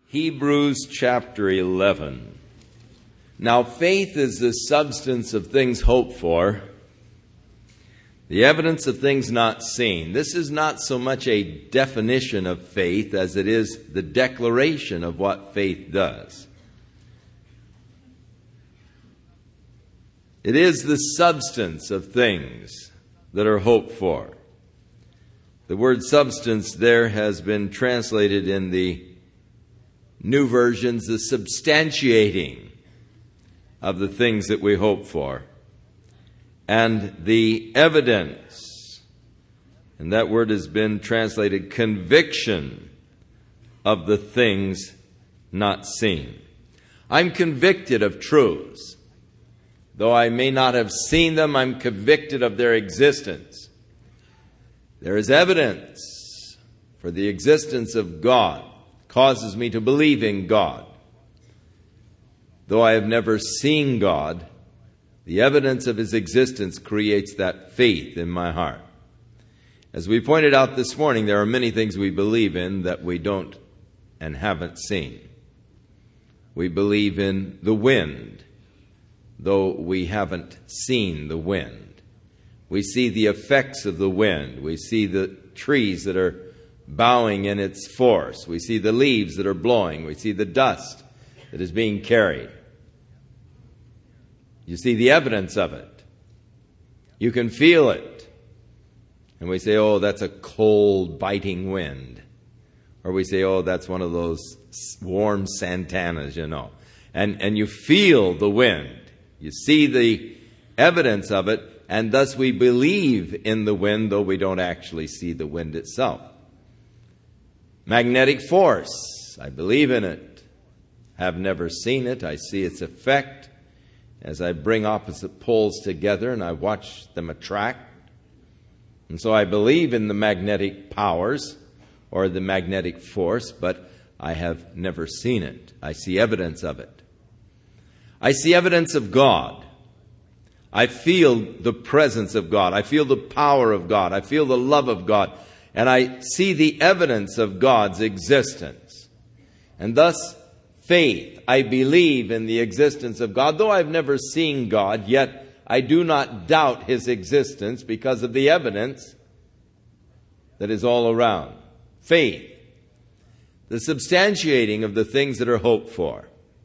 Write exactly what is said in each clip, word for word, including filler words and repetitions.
Hebrews chapter eleven. Now faith is the substance of things hoped for, the evidence of things not seen. This is not so much a definition of faith as it is the declaration of what faith does. It is the substance of things that are hoped for. The word substance there has been translated in the new versions, the substantiating of the things that we hope for. And the evidence, and that word has been translated conviction of the things not seen. I'm convicted of truths. Though I may not have seen them, I'm convicted of their existence. There is evidence for the existence of God. Causes me to believe in God. Though I have never seen God, the evidence of His existence creates that faith in my heart. As we pointed out this morning, there are many things we believe in that we don't and haven't seen. We believe in the wind, though we haven't seen the wind. We see the effects of the wind. We see the trees that are bowing in its force. We see the leaves that are blowing. We see the dust that is being carried. You see the evidence of it. You can feel it. And we say, oh, that's a cold, biting wind. Or we say, oh, that's one of those warm Santanas, you know. And, and you feel the wind. You see the evidence of it, and thus we believe in the wind, though we don't actually see the wind itself. Magnetic force, I believe in it. Have never seen it. I see its effect as I bring opposite poles together and I watch them attract. And so I believe in the magnetic powers or the magnetic force, but I have never seen it. I see evidence of it. I see evidence of God. I feel the presence of God. I feel the power of God. I feel the love of God. And I see the evidence of God's existence. And thus, faith. I believe in the existence of God. Though I've never seen God, yet I do not doubt His existence because of the evidence that is all around. Faith. The substantiating of the things that are hoped for.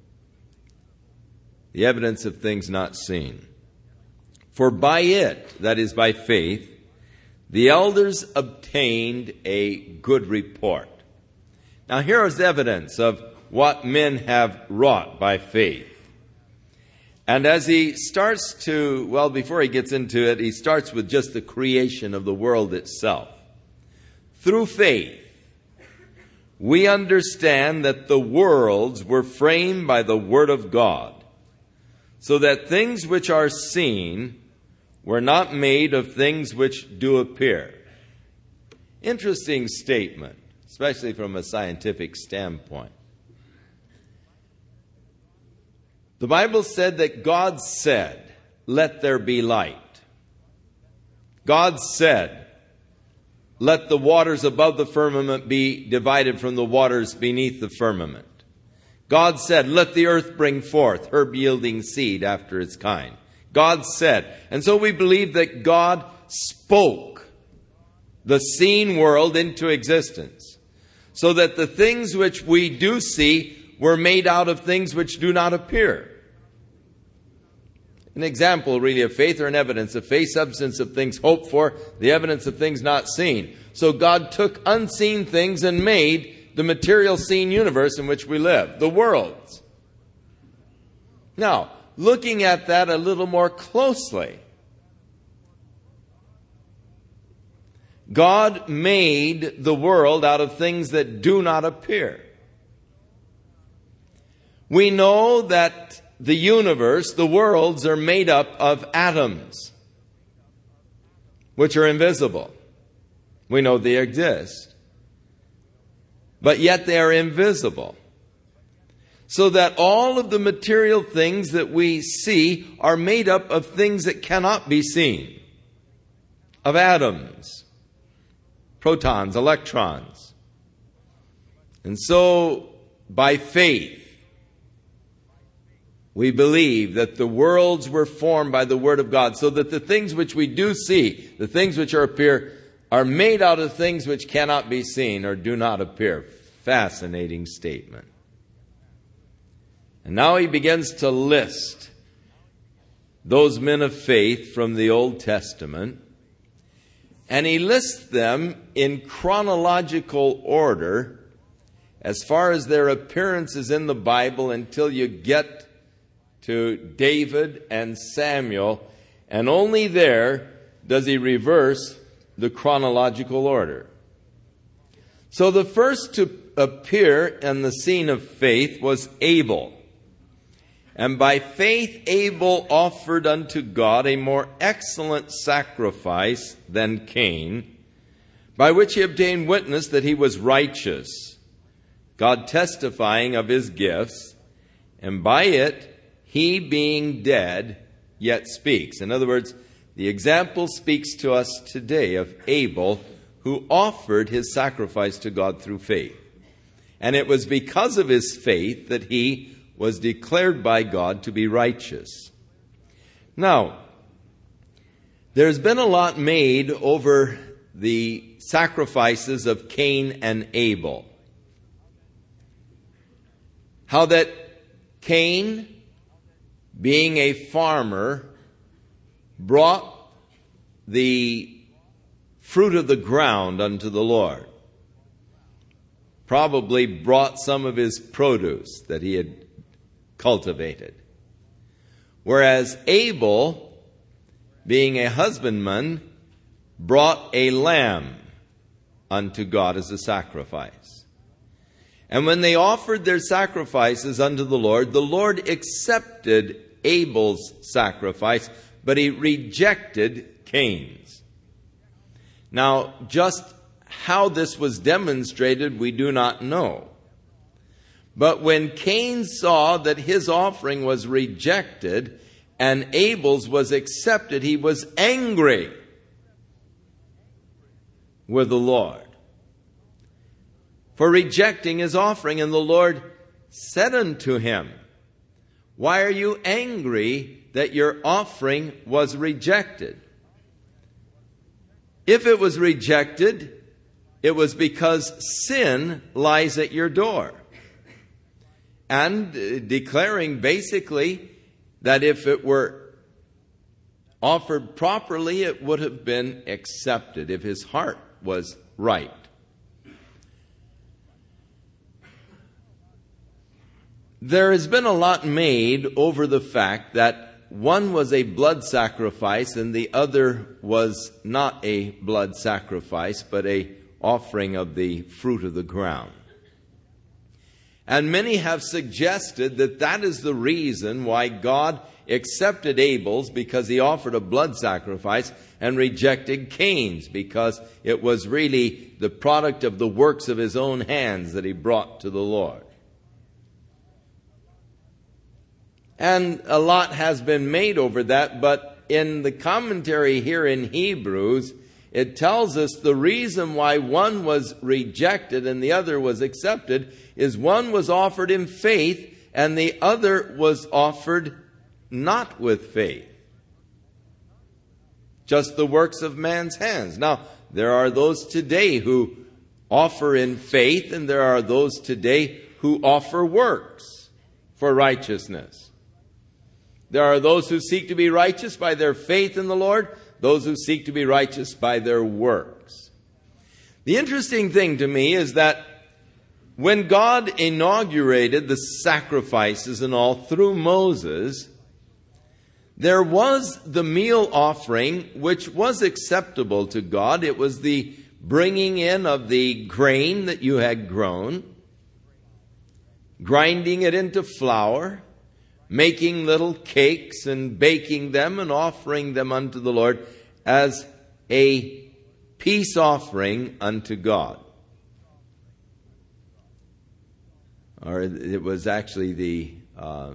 The evidence of things not seen. For by it, that is by faith, the elders obtained a good report. Now here is evidence of what men have wrought by faith. And as he starts to, well, before he gets into it, he starts with just the creation of the world itself. Through faith, we understand that the worlds were framed by the Word of God, so that things which are seen were not made of things which do appear. Interesting statement, especially from a scientific standpoint. The Bible said that God said, "Let there be light." God said, "Let the waters above the firmament be divided from the waters beneath the firmament." God said, "Let the earth bring forth herb-yielding seed after its kind." God said. And so we believe that God spoke the seen world into existence, so that the things which we do see were made out of things which do not appear. An example really of faith, or an evidence of faith, substance of things hoped for, the evidence of things not seen. So God took unseen things and made the material seen universe in which we live, the worlds. Now, looking at that a little more closely, God made the world out of things that do not appear. We know that the universe, the worlds, are made up of atoms, which are invisible. We know they exist, but yet they are invisible. So that all of the material things that we see are made up of things that cannot be seen. Of atoms, protons, electrons. And so by faith, we believe that the worlds were formed by the Word of God, so that the things which we do see, the things which are appear, are made out of things which cannot be seen or do not appear. Fascinating statement. And now he begins to list those men of faith from the Old Testament, and he lists them in chronological order as far as their appearances in the Bible until you get to David and Samuel, and only there does he reverse the chronological order. So the first to appear in the scene of faith was Abel. And by faith Abel offered unto God a more excellent sacrifice than Cain, by which he obtained witness that he was righteous, God testifying of his gifts, and by it he being dead yet speaks. In other words, the example speaks to us today of Abel, who offered his sacrifice to God through faith. And it was because of his faith that he was declared by God to be righteous. Now, there's been a lot made over the sacrifices of Cain and Abel. How that Cain, being a farmer, brought the fruit of the ground unto the Lord. Probably brought some of his produce that he had cultivated. Whereas Abel, being a husbandman, brought a lamb unto God as a sacrifice. And when they offered their sacrifices unto the Lord, the Lord accepted Abel's sacrifice, but he rejected Cain's. Now, just how this was demonstrated, we do not know. But when Cain saw that his offering was rejected and Abel's was accepted, he was angry with the Lord for rejecting his offering. And the Lord said unto him, "Why are you angry that your offering was rejected? If it was rejected, it was because sin lies at your door." And uh, declaring basically that if it were offered properly, it would have been accepted if his heart was right. There has been a lot made over the fact that one was a blood sacrifice and the other was not a blood sacrifice, but a offering of the fruit of the ground. And many have suggested that that is the reason why God accepted Abel's, because he offered a blood sacrifice, and rejected Cain's, because it was really the product of the works of his own hands that he brought to the Lord. And a lot has been made over that, but in the commentary here in Hebrews, it tells us the reason why one was rejected and the other was accepted is one was offered in faith and the other was offered not with faith. Just the works of man's hands. Now, there are those today who offer in faith, and there are those today who offer works for righteousness. There are those who seek to be righteous by their faith in the Lord, those who seek to be righteous by their works. The interesting thing to me is that when God inaugurated the sacrifices and all through Moses, there was the meal offering which was acceptable to God. It was the bringing in of the grain that you had grown, grinding it into flour, making little cakes and baking them and offering them unto the Lord as a peace offering unto God. Or it was actually the uh,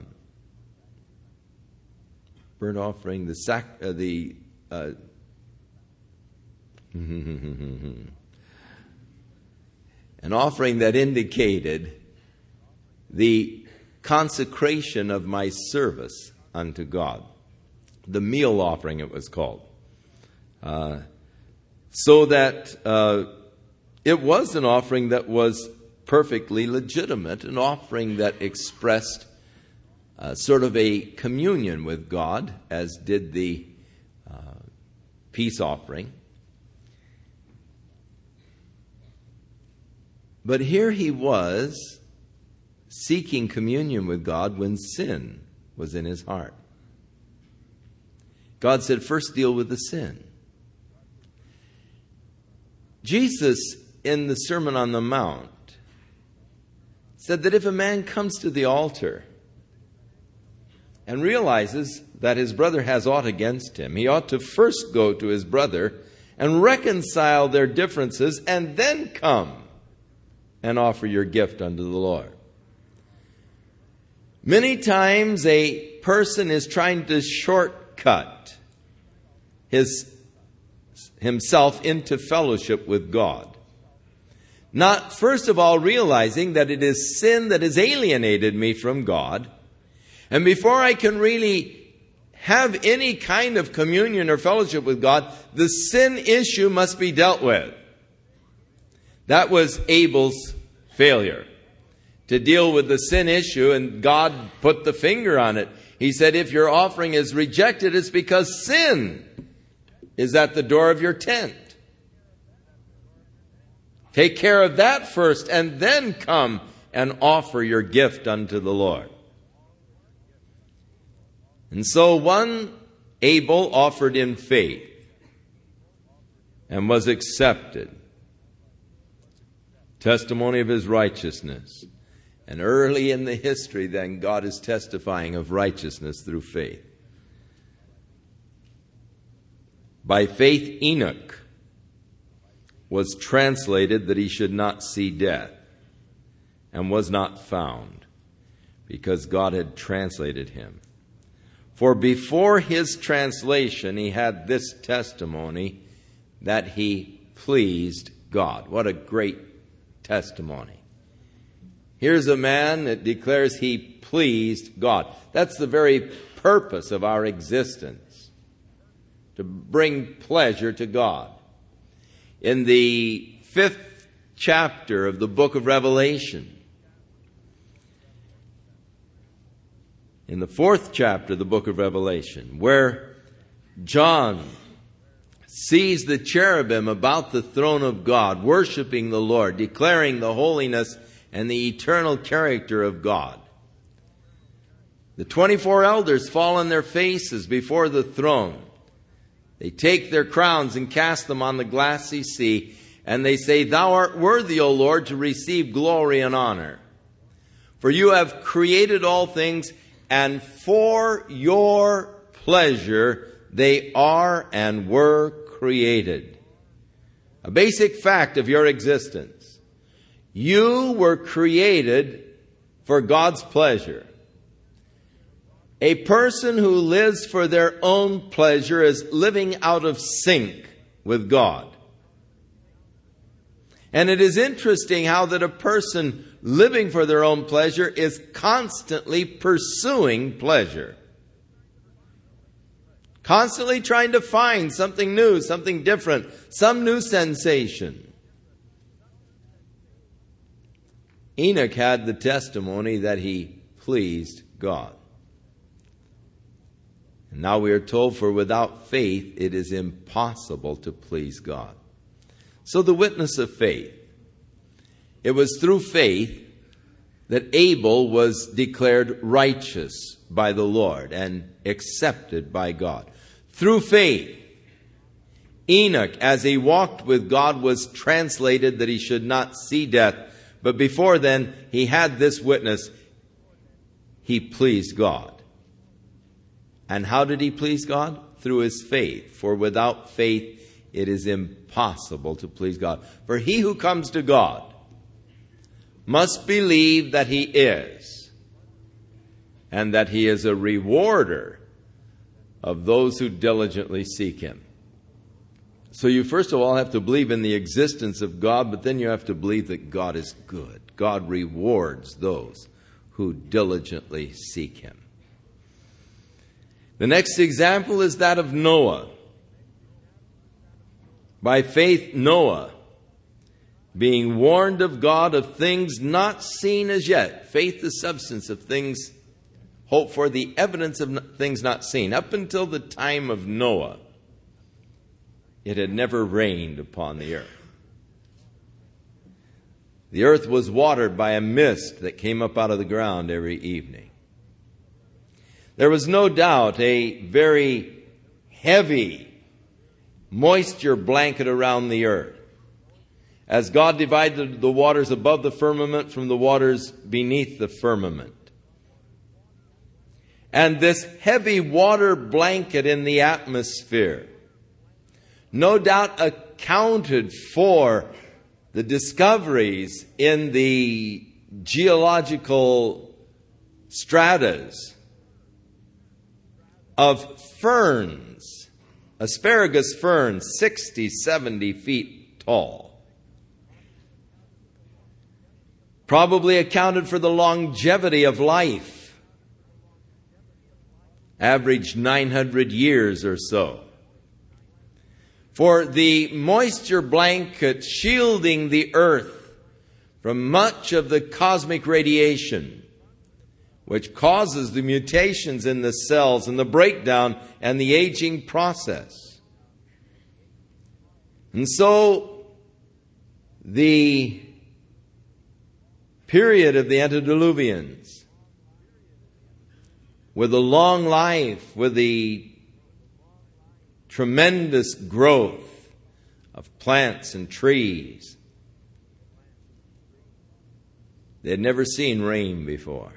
burnt offering, the sac, uh, the uh, an offering that indicated the consecration of my service unto God. The meal offering, it was called. Uh, so that uh, it was an offering that was perfectly legitimate, an offering that expressed uh, sort of a communion with God, as did the uh, peace offering. But here he was seeking communion with God when sin was in his heart. God said, first deal with the sin. Jesus, in the Sermon on the Mount, said that if a man comes to the altar and realizes that his brother has aught against him, he ought to first go to his brother and reconcile their differences and then come and offer your gift unto the Lord. Many times a person is trying to shortcut his himself into fellowship with God. Not, first of all, realizing that it is sin that has alienated me from God. And before I can really have any kind of communion or fellowship with God, the sin issue must be dealt with. That was Abel's failure, to deal with the sin issue, and God put the finger on it. He said, if your offering is rejected, it's because sin is at the door of your tent. Take care of that first, and then come and offer your gift unto the Lord. And so one, Abel, offered in faith and was accepted. Testimony of his righteousness. And early in the history, then, God is testifying of righteousness through faith. By faith, Enoch was translated that he should not see death, and was not found, because God had translated him. For before his translation, he had this testimony that he pleased God. What a great testimony. Here's a man that declares he pleased God. That's the very purpose of our existence, to bring pleasure to God. In the fifth chapter of the book of Revelation, in the fourth chapter of the book of Revelation, where John sees the cherubim about the throne of God, worshiping the Lord, declaring the holiness and the eternal character of God. The twenty-four elders fall on their faces before the throne. They take their crowns and cast them on the glassy sea, and they say, Thou art worthy, O Lord, to receive glory and honor. For you have created all things, and for your pleasure they are and were created. A basic fact of your existence. You were created for God's pleasure. A person who lives for their own pleasure is living out of sync with God. And it is interesting how that a person living for their own pleasure is constantly pursuing pleasure. Constantly trying to find something new, something different, some new sensation. Enoch had the testimony that he pleased God. And now we are told, for without faith it is impossible to please God. So the witness of faith. It was through faith that Abel was declared righteous by the Lord and accepted by God. Through faith, Enoch, as he walked with God, was translated that he should not see death. But before then, he had this witness. He pleased God. And how did he please God? Through his faith. For without faith, it is impossible to please God. For he who comes to God must believe that he is, and that he is a rewarder of those who diligently seek him. So you first of all have to believe in the existence of God, but then you have to believe that God is good. God rewards those who diligently seek him. The next example is that of Noah. By faith, Noah, being warned of God of things not seen as yet. Faith, the substance of things hoped for, the evidence of things not seen. Up until the time of Noah, it had never rained upon the earth. The earth was watered by a mist that came up out of the ground every evening. There was no doubt a very heavy moisture blanket around the earth, as God divided the waters above the firmament from the waters beneath the firmament. And this heavy water blanket in the atmosphere no doubt accounted for the discoveries in the geological stratas of ferns, asparagus ferns, sixty, seventy feet tall. Probably accounted for the longevity of life, average nine hundred years or so. For the moisture blanket shielding the earth from much of the cosmic radiation, which causes the mutations in the cells and the breakdown and the aging process. And so the period of the antediluvians, with a long life, with the tremendous growth of plants and trees, they had never seen rain before.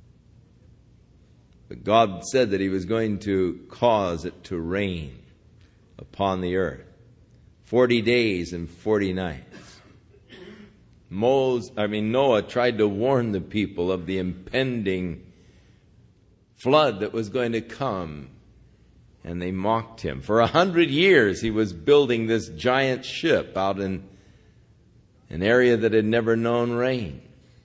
But God said that he was going to cause it to rain upon the earth. Forty days and forty nights. Moses, I mean Noah tried to warn the people of the impending flood that was going to come, and they mocked him. For a hundred years he was building this giant ship out in an area that had never known rain.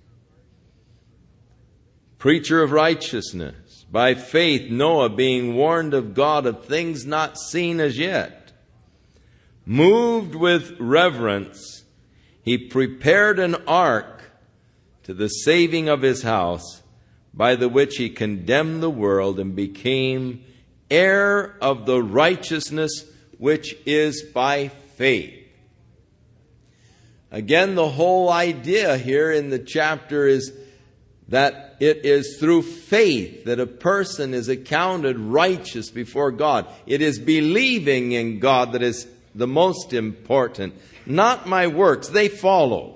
Preacher of righteousness, by faith Noah, being warned of God of things not seen as yet, moved with reverence, he prepared an ark to the saving of his house, by the which he condemned the world and became heir of the righteousness which is by faith. Again, the whole idea here in the chapter is that it is through faith that a person is accounted righteous before God. It is believing in God that is the most important. Not my works, they follow.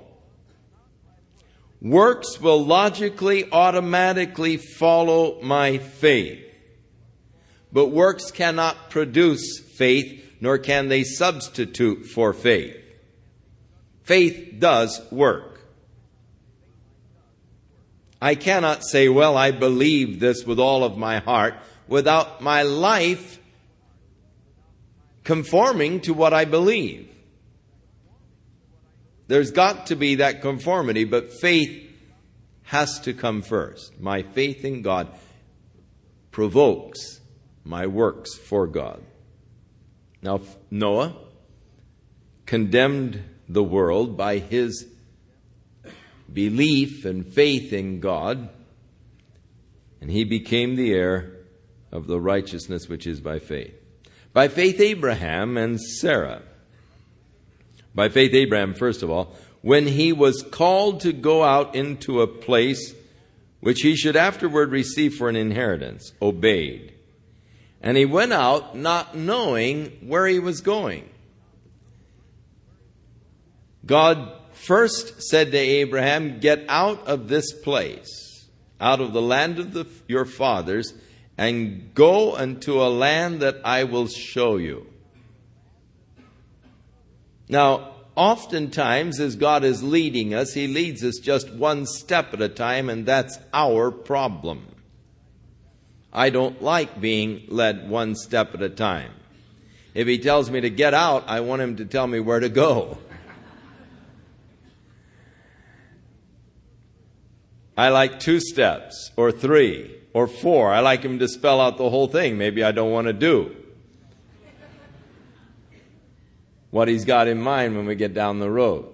Works will logically, automatically follow my faith. But works cannot produce faith, nor can they substitute for faith. Faith does work. I cannot say, well, I believe this with all of my heart, without my life conforming to what I believe. There's got to be that conformity, but faith has to come first. My faith in God provokes my works for God. Now, Noah condemned the world by his belief and faith in God, and he became the heir of the righteousness which is by faith. By faith, Abraham and Sarah. By faith, Abraham, first of all, when he was called to go out into a place which he should afterward receive for an inheritance, obeyed. And he went out not knowing where he was going. God first said to Abraham, get out of this place, out of the land of the, your fathers, and go unto a land that I will show you. Now, oftentimes as God is leading us, he leads us just one step at a time, and that's our problem. I don't like being led one step at a time. If he tells me to get out, I want him to tell me where to go. I like two steps or three or four. I like him to spell out the whole thing. Maybe I don't want to do what he's got in mind when we get down the road.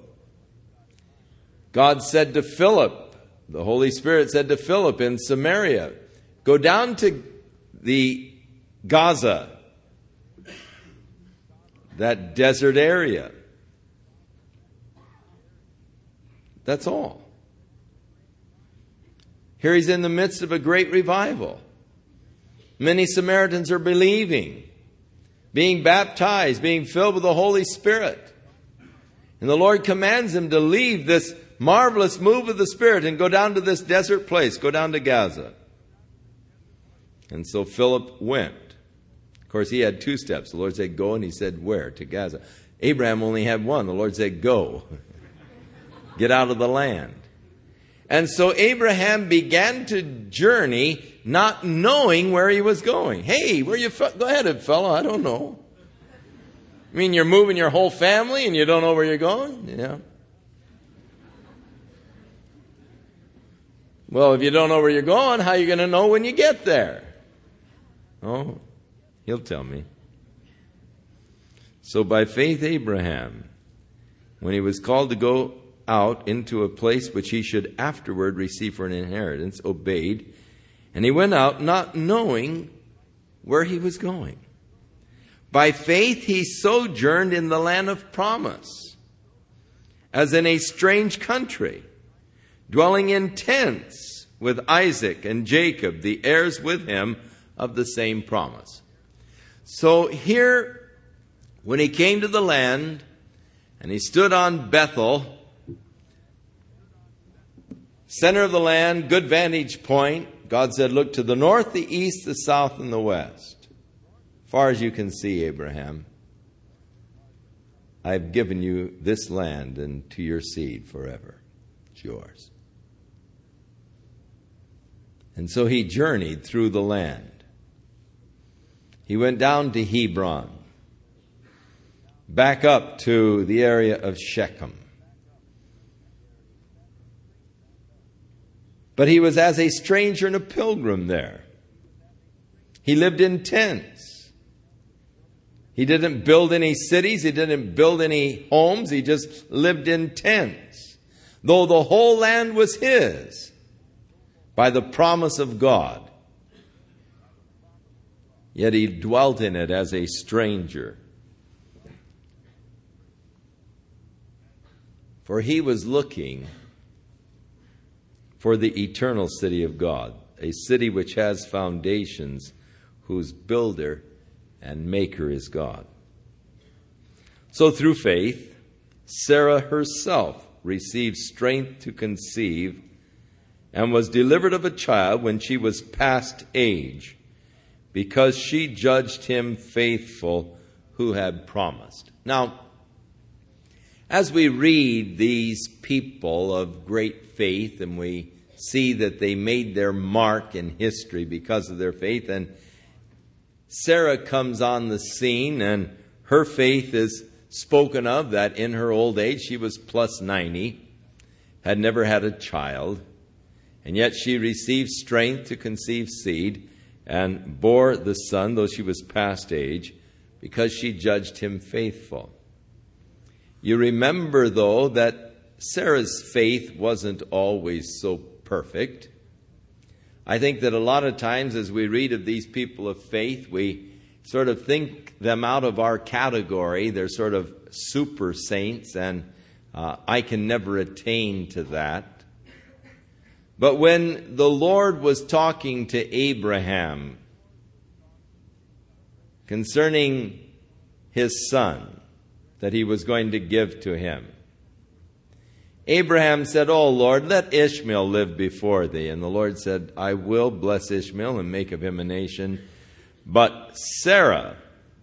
God said to Philip, the Holy Spirit said to Philip in Samaria, go down to the Gaza, that desert area. That's all. Here he's in the midst of a great revival. Many Samaritans are believing, being baptized, being filled with the Holy Spirit. And the Lord commands him to leave this marvelous move of the Spirit and go down to this desert place, go down to Gaza. And so Philip went. Of course, he had two steps. The Lord said, go, and he said, where? To Gaza. Abraham only had one. The Lord said, go. Get out of the land. And so Abraham began to journey, not knowing where he was going. Hey, where you fe- go ahead, fellow. I don't know. I mean, you're moving your whole family and you don't know where you're going? Yeah. Well, if you don't know where you're going, how are you going to know when you get there? Oh, he'll tell me. So by faith, Abraham, when he was called to go out into a place which he should afterward receive for an inheritance, obeyed, and he went out not knowing where he was going. By faith he sojourned in the land of promise, as in a strange country, dwelling in tents with Isaac and Jacob, the heirs with him of the same promise. So here, when he came to the land, and he stood on Bethel, center of the land, good vantage point, God said, look to the north, the east, the south, and the west. Far as you can see, Abraham, I've given you this land and to your seed forever. It's yours. And so he journeyed through the land. He went down to Hebron, back up to the area of Shechem. But he was as a stranger and a pilgrim there. He lived in tents. He didn't build any cities. He didn't build any homes. He just lived in tents. Though the whole land was his by the promise of God, yet he dwelt in it as a stranger. For he was looking for the eternal city of God, a city which has foundations, whose builder and maker is God. So through faith, Sarah herself received strength to conceive and was delivered of a child when she was past age, because she judged him faithful who had promised. Now, as we read these people of great faith, and we see that they made their mark in history because of their faith, and Sarah comes on the scene, and her faith is spoken of, that in her old age, she was plus ninety, had never had a child, and yet she received strength to conceive seed, and bore the son, though she was past age, because she judged him faithful. You remember, though, that Sarah's faith wasn't always so perfect. I think that a lot of times as we read of these people of faith, we sort of think them out of our category. They're sort of super saints, and uh, I can never attain to that. But when the Lord was talking to Abraham concerning his son that he was going to give to him, Abraham said, "Oh Lord, let Ishmael live before thee." And the Lord said, "I will bless Ishmael and make of him a nation. But Sarah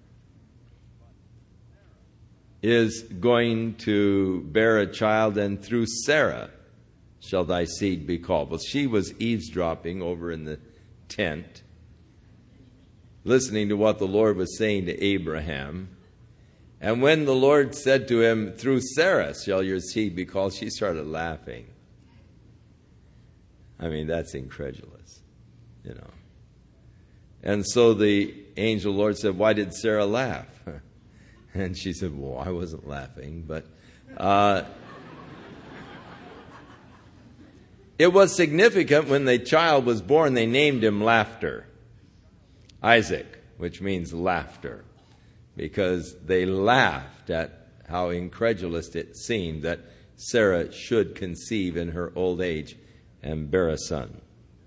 is going to bear a child, and through Sarah shall thy seed be called." Well, she was eavesdropping over in the tent, listening to what the Lord was saying to Abraham. And when the Lord said to him, "Through Sarah shall your seed be called," she started laughing. I mean, that's incredulous, you know. And so the angel Lord said, why did Sarah laugh? And she said, well, I wasn't laughing, but uh, it was significant when the child was born, they named him Laughter, Isaac, which means laughter, because they laughed at how incredulous it seemed that Sarah should conceive in her old age and bear a son.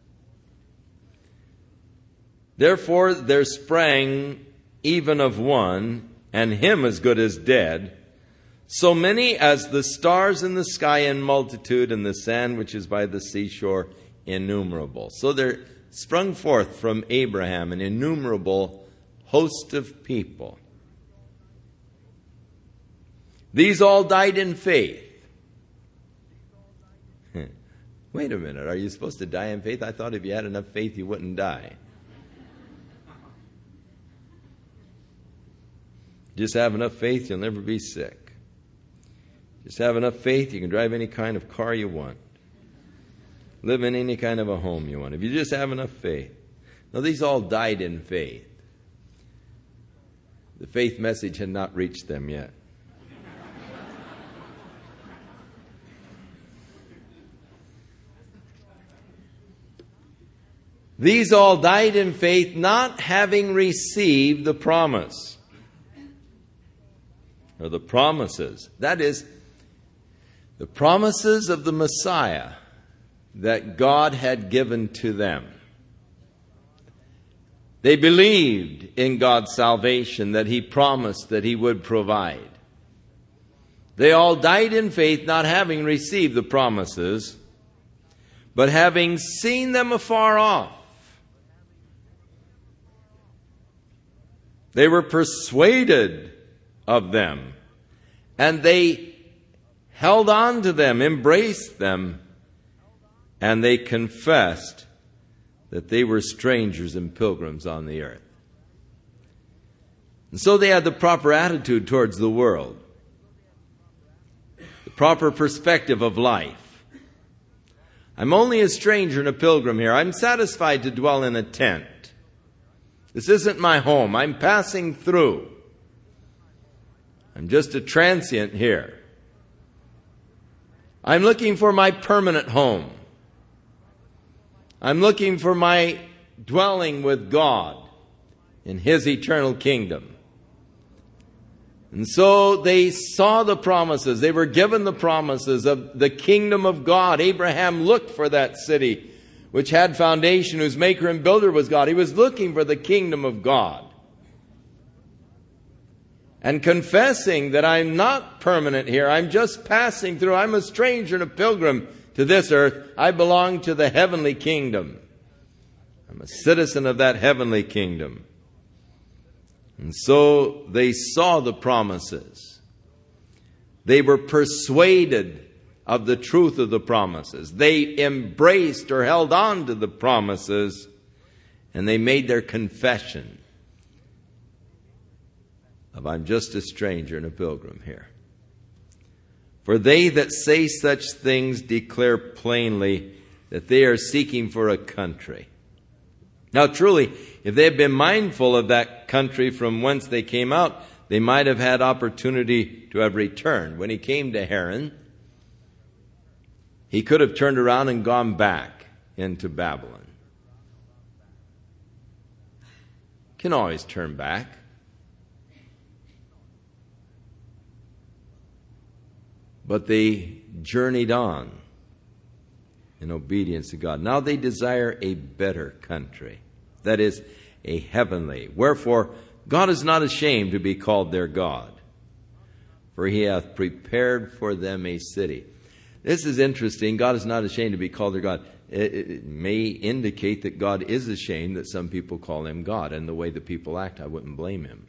Therefore there sprang even of one, and him as good as dead, so many as the stars in the sky in multitude, and the sand which is by the seashore innumerable. So there sprung forth from Abraham an innumerable host of people. These all died in faith. Wait a minute, are you supposed to die in faith? I thought if you had enough faith you wouldn't die. Just have enough faith, you'll never be sick. Just have enough faith, you can drive any kind of car you want. Live in any kind of a home you want. If you just have enough faith. Now, these all died in faith. The faith message had not reached them yet. These all died in faith, not having received the promise. Or the promises. That is, the promises of the Messiah that God had given to them. They believed in God's salvation, that He promised that He would provide. They all died in faith, not having received the promises, but having seen them afar off. They were persuaded of them, and they held on to them, embraced them, and they confessed that they were strangers and pilgrims on the earth. And so they had the proper attitude towards the world, the proper perspective of life. I'm only a stranger and a pilgrim here. I'm satisfied to dwell in a tent. This isn't my home. I'm passing through. I'm just a transient here. I'm looking for my permanent home. I'm looking for my dwelling with God in His eternal kingdom. And so they saw the promises. They were given the promises of the kingdom of God. Abraham looked for that city which had foundation, whose maker and builder was God. He was looking for the kingdom of God. And confessing that I'm not permanent here. I'm just passing through. I'm a stranger and a pilgrim to this earth. I belong to the heavenly kingdom. I'm a citizen of that heavenly kingdom. And so they saw the promises. They were persuaded of the truth of the promises. They embraced or held on to the promises, and they made their confession of, I'm just a stranger and a pilgrim here. For they that say such things declare plainly that they are seeking for a country. Now truly, if they had been mindful of that country from whence they came out, they might have had opportunity to have returned. When he came to Haran, he could have turned around and gone back into Babylon. Can always turn back. But they journeyed on in obedience to God. Now they desire a better country, that is, a heavenly. Wherefore, God is not ashamed to be called their God, for He hath prepared for them a city. This is interesting. God is not ashamed to be called their God. It, it may indicate that God is ashamed that some people call Him God, and the way the people act, I wouldn't blame Him.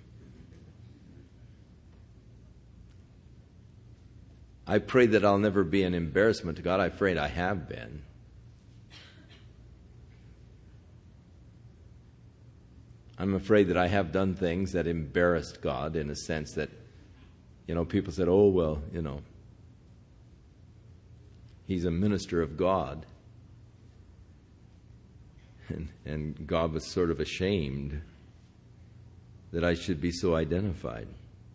I pray that I'll never be an embarrassment to God. I'm afraid I have been. I'm afraid that I have done things that embarrassed God in a sense that, you know, people said, oh, well, you know, He's a minister of God. And, and God was sort of ashamed that I should be so identified.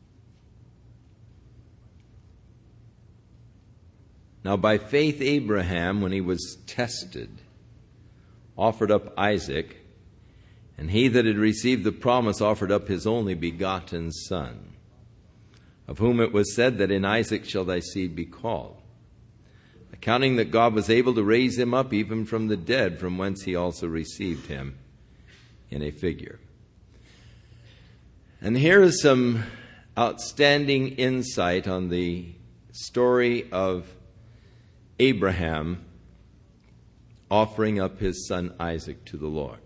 Now, by faith, Abraham, when he was tested, offered up Isaac, and he that had received the promise offered up his only begotten son, of whom it was said that in Isaac shall thy seed be called, accounting that God was able to raise him up even from the dead, from whence he also received him in a figure. And here is some outstanding insight on the story of Abraham offering up his son Isaac to the Lord.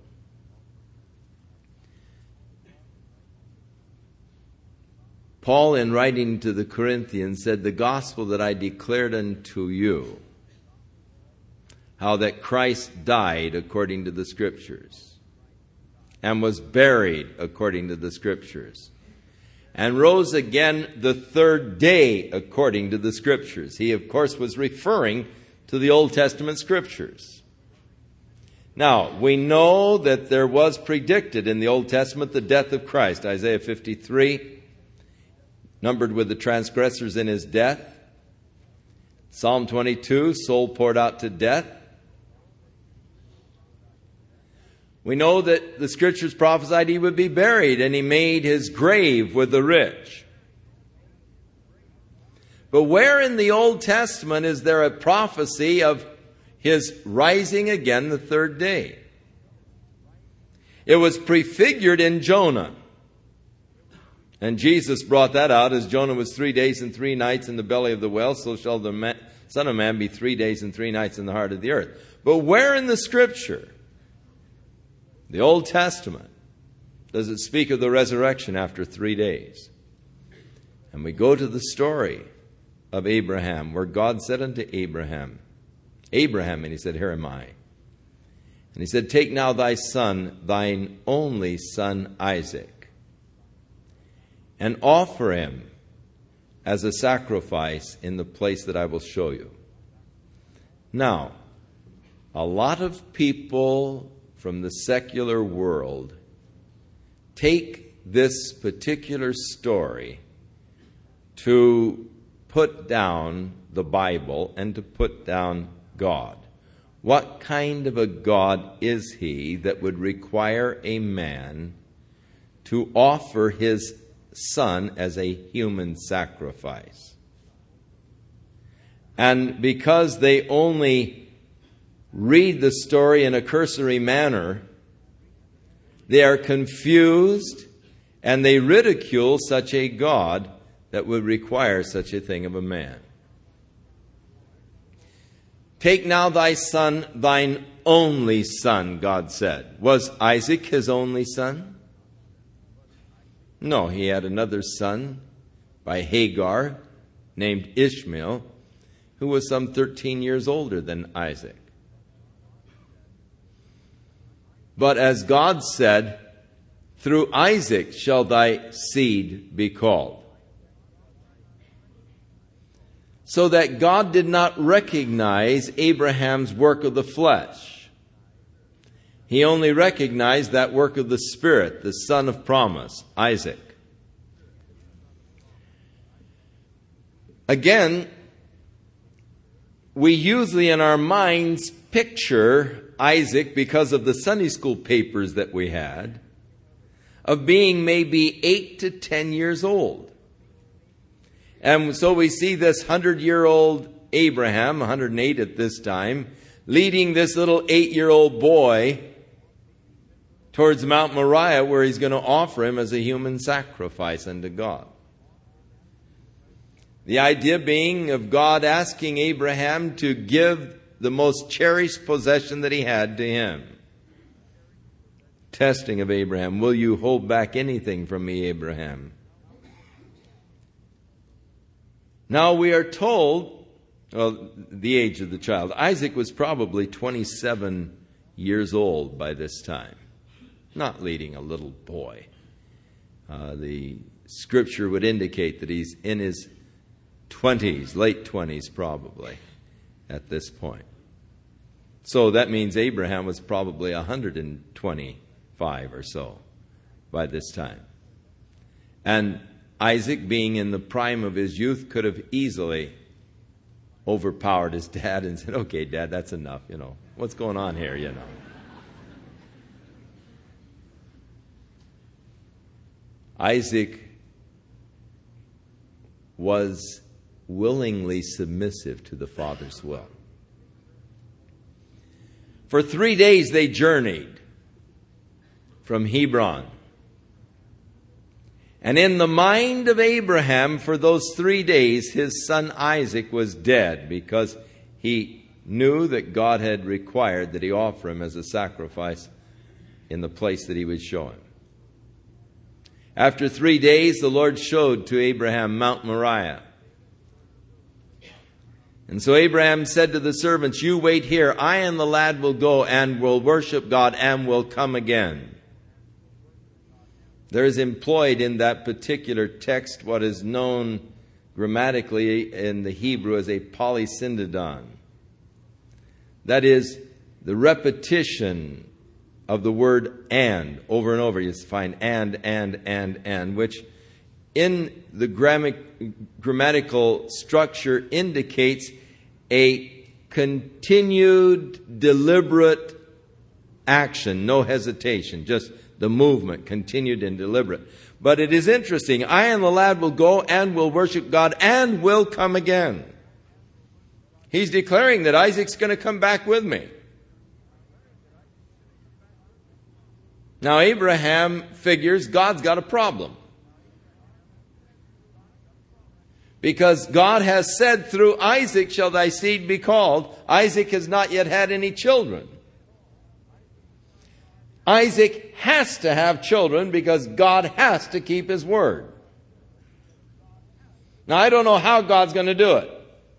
Paul, in writing to the Corinthians, said, "The gospel that I declared unto you, how that Christ died according to the Scriptures, and was buried according to the Scriptures, and rose again the third day according to the Scriptures." He, of course, was referring to the Old Testament Scriptures. Now, we know that there was predicted in the Old Testament the death of Christ. Isaiah fifty-three, numbered with the transgressors in his death. Psalm twenty-two, soul poured out to death. We know that the Scriptures prophesied he would be buried, and he made his grave with the rich. But where in the Old Testament is there a prophecy of his rising again the third day? It was prefigured in Jonah. And Jesus brought that out, as Jonah was three days and three nights in the belly of the whale, so shall the man, Son of Man be three days and three nights in the heart of the earth. But where in the Scripture, the Old Testament, does it speak of the resurrection after three days? And we go to the story of Abraham, where God said unto Abraham, Abraham, and he said, "Here am I." And he said, "Take now thy son, thine only son Isaac, and offer him as a sacrifice in the place that I will show you." Now, a lot of people from the secular world take this particular story to put down the Bible and to put down God. What kind of a God is he that would require a man to offer his son as a human sacrifice? And because they only read the story in a cursory manner, they are confused and they ridicule such a God that would require such a thing of a man. "Take now thy son, thine only son," God said. Was Isaac his only son? No, he had another son by Hagar named Ishmael, who was some thirteen years older than Isaac. But as God said, "Through Isaac shall thy seed be called." So that God did not recognize Abraham's work of the flesh. He only recognized that work of the Spirit, the son of promise, Isaac. Again, we usually in our minds picture Isaac, because of the Sunday school papers that we had, of being maybe eight to ten years old. And so we see this hundred-year-old Abraham, one hundred eight at this time, leading this little eight-year-old boy towards Mount Moriah, where he's going to offer him as a human sacrifice unto God. The idea being of God asking Abraham to give the most cherished possession that he had to him. Testing of Abraham. Will you hold back anything from me, Abraham? Now we are told, well, the age of the child. Isaac was probably twenty-seven years old by this time, not leading a little boy. Uh, the Scripture would indicate that he's in his twenties, late twenties probably, at this point. So that means Abraham was probably one hundred twenty-five or so by this time. And Isaac, being in the prime of his youth, could have easily overpowered his dad and said, okay, Dad, that's enough, you know. What's going on here, you know? Isaac was willingly submissive to the Father's will. For three days they journeyed from Hebron. And in the mind of Abraham, for those three days, his son Isaac was dead, because he knew that God had required that he offer him as a sacrifice in the place that he would show him. After three days, the Lord showed to Abraham Mount Moriah. And so Abraham said to the servants, you wait here. I and the lad will go and will worship God and will come again. There is employed in that particular text what is known grammatically in the Hebrew as a polysyndodon. That is, the repetition of the word and over and over. You find and, and, and, and, which in the grammatical structure indicates a continued, deliberate action, no hesitation, just the movement, continued and deliberate. But it is interesting. I and the lad will go and will worship God and will come again. He's declaring that Isaac's going to come back with me. Now Abraham figures God's got a problem. Because God has said, through Isaac shall thy seed be called. Isaac has not yet had any children. Isaac has to have children because God has to keep his word. Now, I don't know how God's going to do it.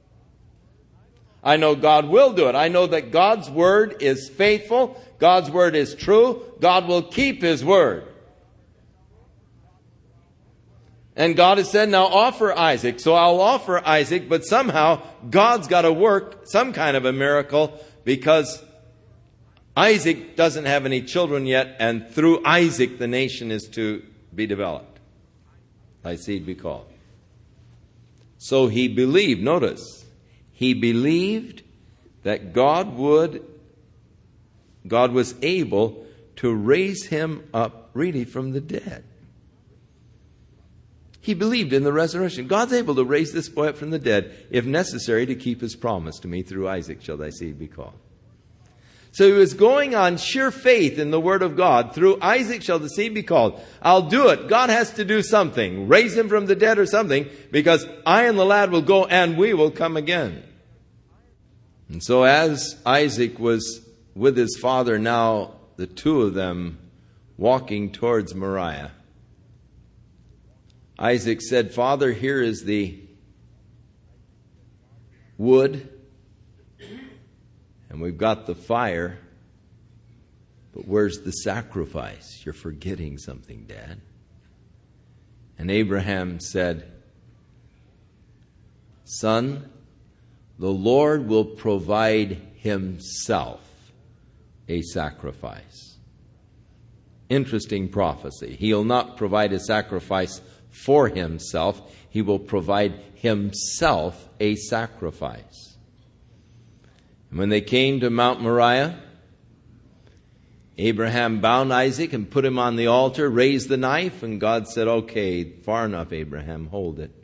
I know God will do it. I know that God's word is faithful. God's word is true. God will keep his word. And God has said, now offer Isaac. So I'll offer Isaac, but somehow God's got to work some kind of a miracle, because Isaac doesn't have any children yet, and through Isaac the nation is to be developed. Thy seed be called. So he believed, notice, he believed that God would, God was able to raise him up really from the dead. He believed in the resurrection. God's able to raise this boy up from the dead, if necessary, to keep his promise to me. Through Isaac shall thy seed be called. So he was going on sheer faith in the word of God. Through Isaac shall the seed be called. I'll do it. God has to do something. Raise him from the dead or something, because I and the lad will go and we will come again. And so as Isaac was with his father, now the two of them walking towards Moriah, Isaac said, Father, here is the wood, and we've got the fire, but where's the sacrifice? You're forgetting something, Dad. And Abraham said, Son, the Lord will provide himself a sacrifice. Interesting prophecy. He'll not provide a sacrifice for himself. He will provide himself a sacrifice. And when they came to Mount Moriah, Abraham bound Isaac and put him on the altar, raised the knife, and God said, okay, far enough, Abraham, hold it.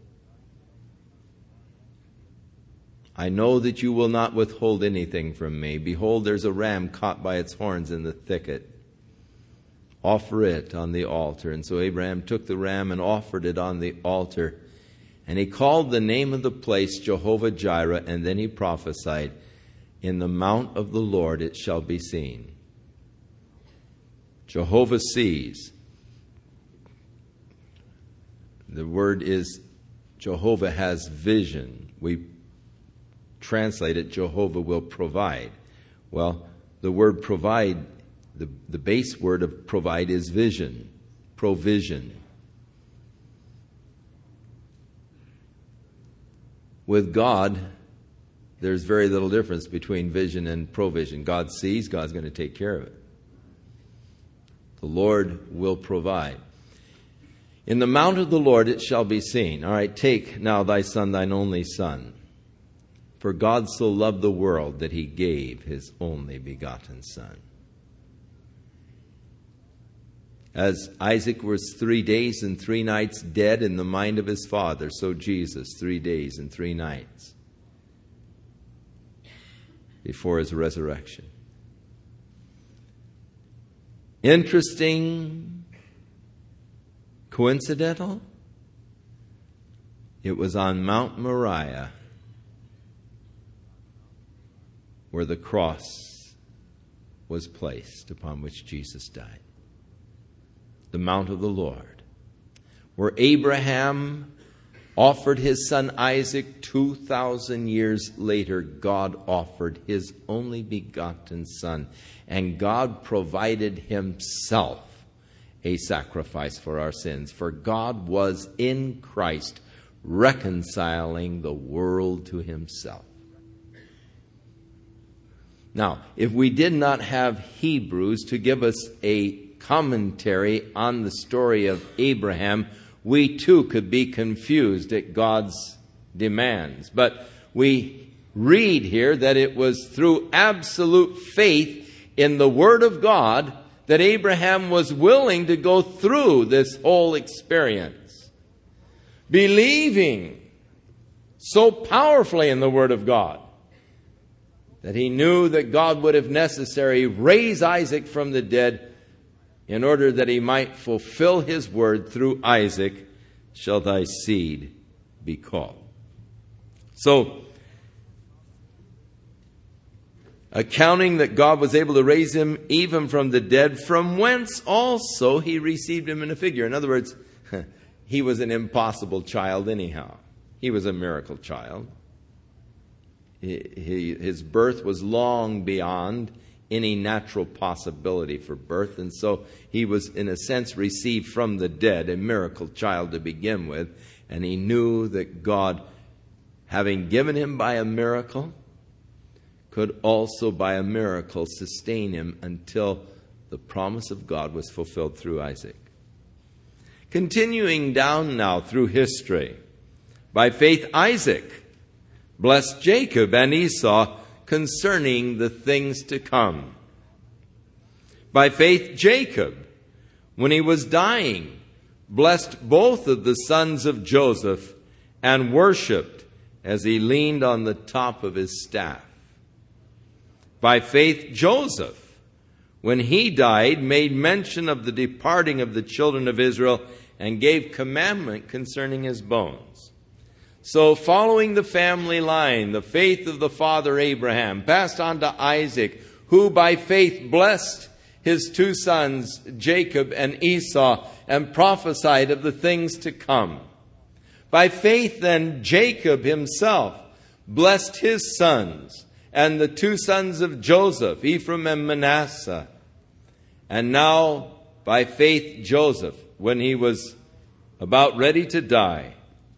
I know that you will not withhold anything from me. Behold, there's a ram caught by its horns in the thicket. Offer it on the altar. And so Abraham took the ram and offered it on the altar. And he called the name of the place Jehovah-Jireh, and then he prophesied, in the mount of the Lord it shall be seen. Jehovah sees. The word is Jehovah has vision. We translate it, Jehovah will provide. Well, the word provide, the, the base word of provide is vision, provision. With God, there's very little difference between vision and provision. God sees, God's going to take care of it. The Lord will provide. In the mount of the Lord it shall be seen. All right, take now thy son, thine only son. For God so loved the world that he gave his only begotten son. As Isaac was three days and three nights dead in the mind of his father, so Jesus three days and three nights before his resurrection. Interesting, coincidental? It was on Mount Moriah where the cross was placed upon which Jesus died. The Mount of the Lord, where Abraham offered his son Isaac. Two thousand years later, God offered his only begotten son, and God provided himself a sacrifice for our sins. For God was in Christ reconciling the world to himself. Now, if we did not have Hebrews to give us a commentary on the story of Abraham, we too could be confused at God's demands. But we read here that it was through absolute faith in the Word of God that Abraham was willing to go through this whole experience, believing so powerfully in the Word of God that he knew that God would, if necessary, raise Isaac from the dead in order that he might fulfill his word. Through Isaac shall thy seed be called. So, accounting that God was able to raise him even from the dead, from whence also he received him in a figure. In other words, he was an impossible child anyhow. He was a miracle child. He, he, his birth was long beyond any natural possibility for birth, and so he was, in a sense, received from the dead, a miracle child to begin with, and he knew that God, having given him by a miracle, could also by a miracle sustain him until the promise of God was fulfilled through Isaac. Continuing down now through history, by faith Isaac blessed Jacob and Esau concerning the things to come. By faith Jacob, when he was dying, blessed both of the sons of Joseph and worshipped as he leaned on the top of his staff. By faith Joseph, when he died, made mention of the departing of the children of Israel and gave commandment concerning his bones. So following the family line, the faith of the father Abraham passed on to Isaac, who by faith blessed his two sons, Jacob and Esau, and prophesied of the things to come. By faith then, Jacob himself blessed his sons and the two sons of Joseph, Ephraim and Manasseh. And now, by faith, Joseph, when he was about ready to die,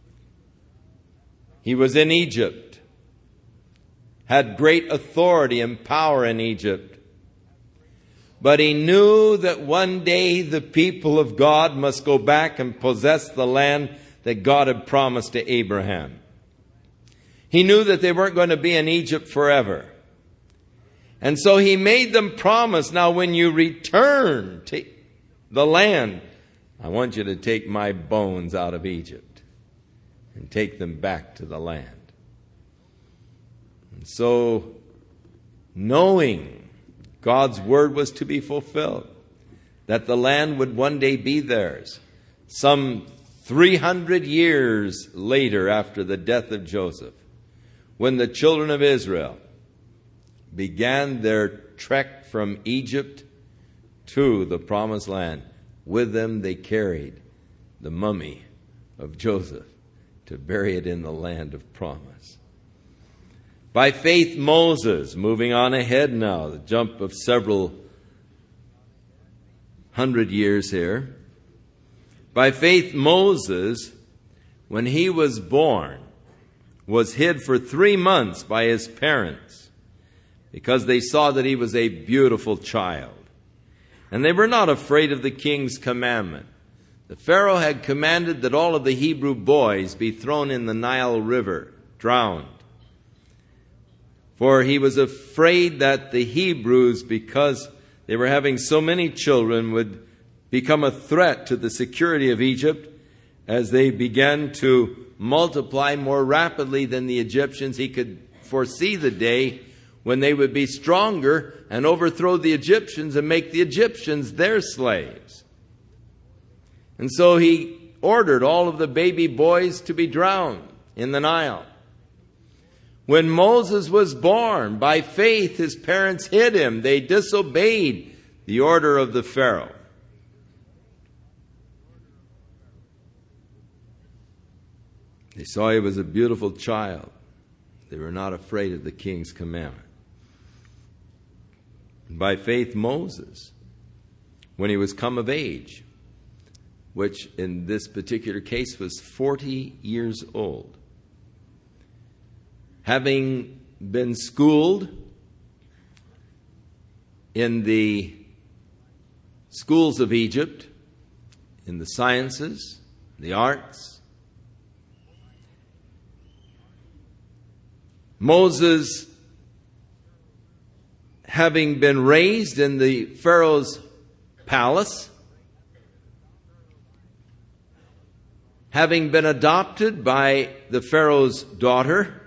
he was in Egypt, had great authority and power in Egypt. But he knew that one day the people of God must go back and possess the land that God had promised to Abraham. He knew that they weren't going to be in Egypt forever. And so he made them promise, now when you return to the land, I want you to take my bones out of Egypt and take them back to the land. And so, knowing God's word was to be fulfilled, that the land would one day be theirs, some three hundred years later after the death of Joseph, when the children of Israel began their trek from Egypt to the promised land, with them they carried the mummy of Joseph to bury it in the land of promise. By faith Moses, moving on ahead now, the jump of several hundred years here. By faith Moses, when he was born, was hid for three months by his parents because they saw that he was a beautiful child. And they were not afraid of the king's commandment. The Pharaoh had commanded that all of the Hebrew boys be thrown in the Nile River, drowned. For he was afraid that the Hebrews, because they were having so many children, would become a threat to the security of Egypt as they began to multiply more rapidly than the Egyptians. He could foresee the day when they would be stronger and overthrow the Egyptians and make the Egyptians their slaves. And so he ordered all of the baby boys to be drowned in the Nile. When Moses was born, by faith his parents hid him. They disobeyed the order of the Pharaoh. They saw he was a beautiful child. They were not afraid of the king's commandment. By faith, Moses, when he was come of age, which in this particular case was forty years old, having been schooled in the schools of Egypt, in the sciences, the arts, Moses, having been raised in the Pharaoh's palace, having been adopted by the Pharaoh's daughter,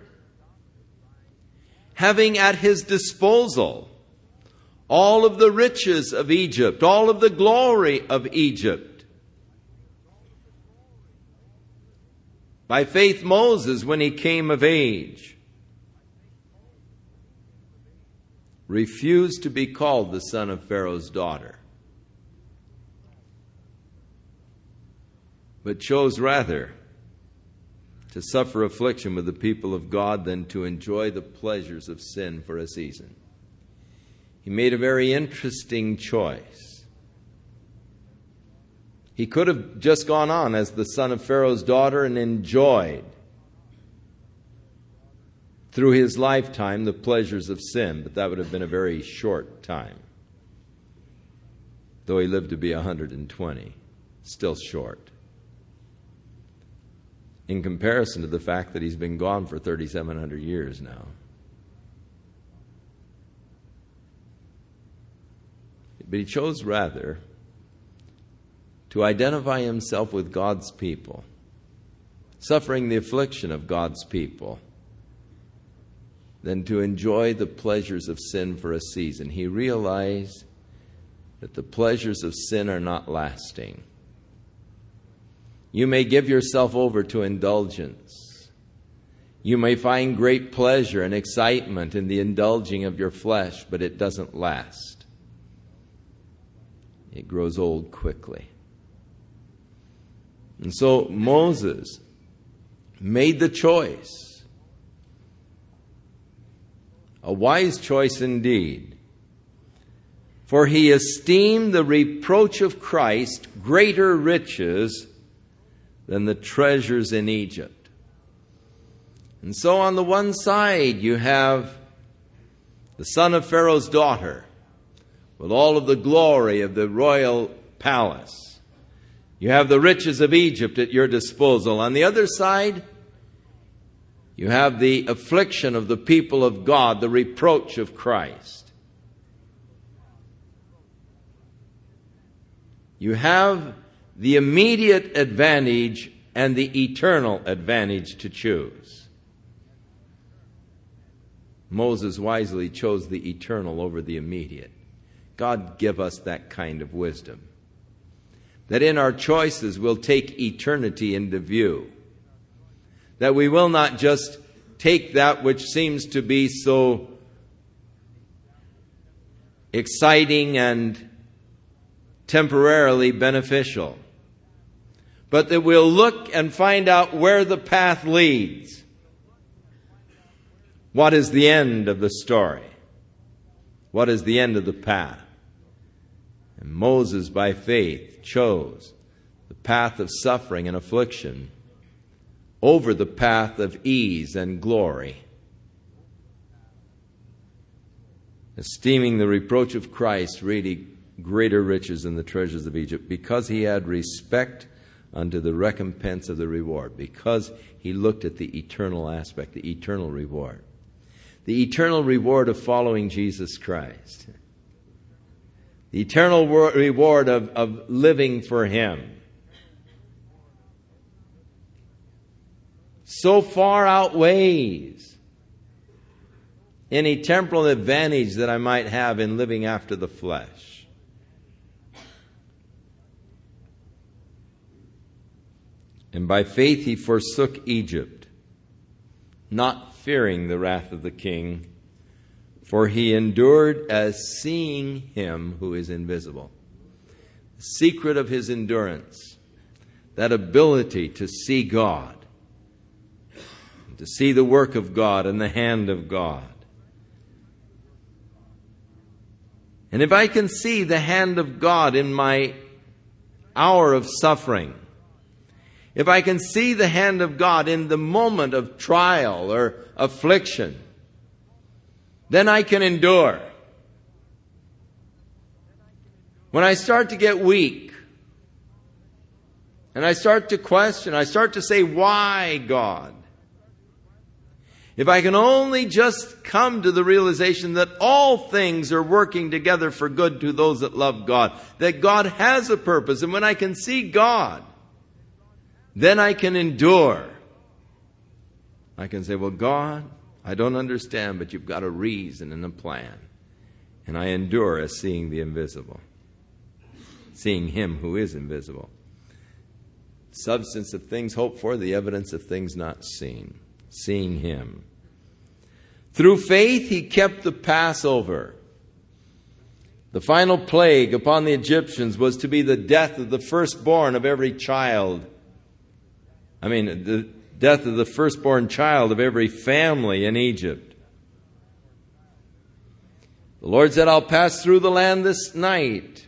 having at his disposal all of the riches of Egypt, all of the glory of Egypt. By faith, Moses, when he came of age, refused to be called the son of Pharaoh's daughter, but chose rather to suffer affliction with the people of God than to enjoy the pleasures of sin for a season. He made a very interesting choice. He could have just gone on as the son of Pharaoh's daughter and enjoyed through his lifetime the pleasures of sin, but that would have been a very short time. Though he lived to be one hundred twenty, still short in comparison to the fact that he's been gone for thirty-seven hundred years now. But he chose rather to identify himself with God's people, suffering the affliction of God's people, than to enjoy the pleasures of sin for a season. He realized that the pleasures of sin are not lasting. You may give yourself over to indulgence. You may find great pleasure and excitement in the indulging of your flesh, but it doesn't last. It grows old quickly. And so Moses made the choice, a wise choice indeed, for he esteemed the reproach of Christ greater riches than the treasures in Egypt. And so on the one side you have the son of Pharaoh's daughter with all of the glory of the royal palace. You have the riches of Egypt at your disposal. On the other side, you have the affliction of the people of God, the reproach of Christ. You have the immediate advantage and the eternal advantage to choose. Moses wisely chose the eternal over the immediate. God give us that kind of wisdom, that in our choices we'll take eternity into view, that we will not just take that which seems to be so exciting and temporarily beneficial, but that we'll look and find out where the path leads. What is the end of the story? What is the end of the path? And Moses, by faith, chose the path of suffering and affliction over the path of ease and glory, esteeming the reproach of Christ really greater riches than the treasures of Egypt, because he had respect unto the recompense of the reward, because he looked at the eternal aspect, the eternal reward. The eternal reward of following Jesus Christ. The eternal reward of, of living for him. So far outweighs any temporal advantage that I might have in living after the flesh. And by faith he forsook Egypt, not fearing the wrath of the king, for he endured as seeing him who is invisible. The secret of his endurance, that ability to see God, to see the work of God and the hand of God. And if I can see the hand of God in my hour of suffering, if I can see the hand of God in the moment of trial or affliction, then I can endure. When I start to get weak, and I start to question, I start to say, why, God? If I can only just come to the realization that all things are working together for good to those that love God, that God has a purpose, and when I can see God, then I can endure. I can say, well, God, I don't understand, but you've got a reason and a plan. And I endure as seeing the invisible, seeing him who is invisible. Substance of things hoped for, the evidence of things not seen. Seeing him. Through faith he kept the Passover. The final plague upon the Egyptians was to be the death of the firstborn of every child. I mean, the death of the firstborn child of every family in Egypt. The Lord said, I'll pass through the land this night,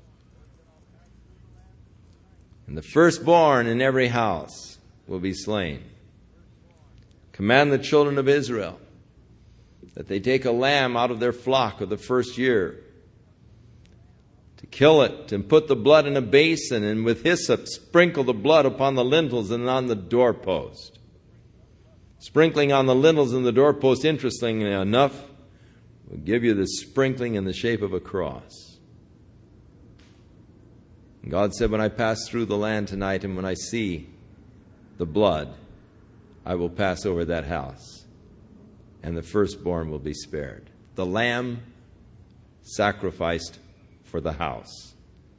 and the firstborn in every house will be slain. Command the children of Israel that they take a lamb out of their flock of the first year, to kill it and put the blood in a basin, and with hyssop sprinkle the blood upon the lintels and on the doorpost. Sprinkling on the lintels and the doorpost, interestingly enough, will give you the sprinkling in the shape of a cross. And God said, when I pass through the land tonight and when I see the blood, I will pass over that house, and the firstborn will be spared. The lamb sacrificed for the house.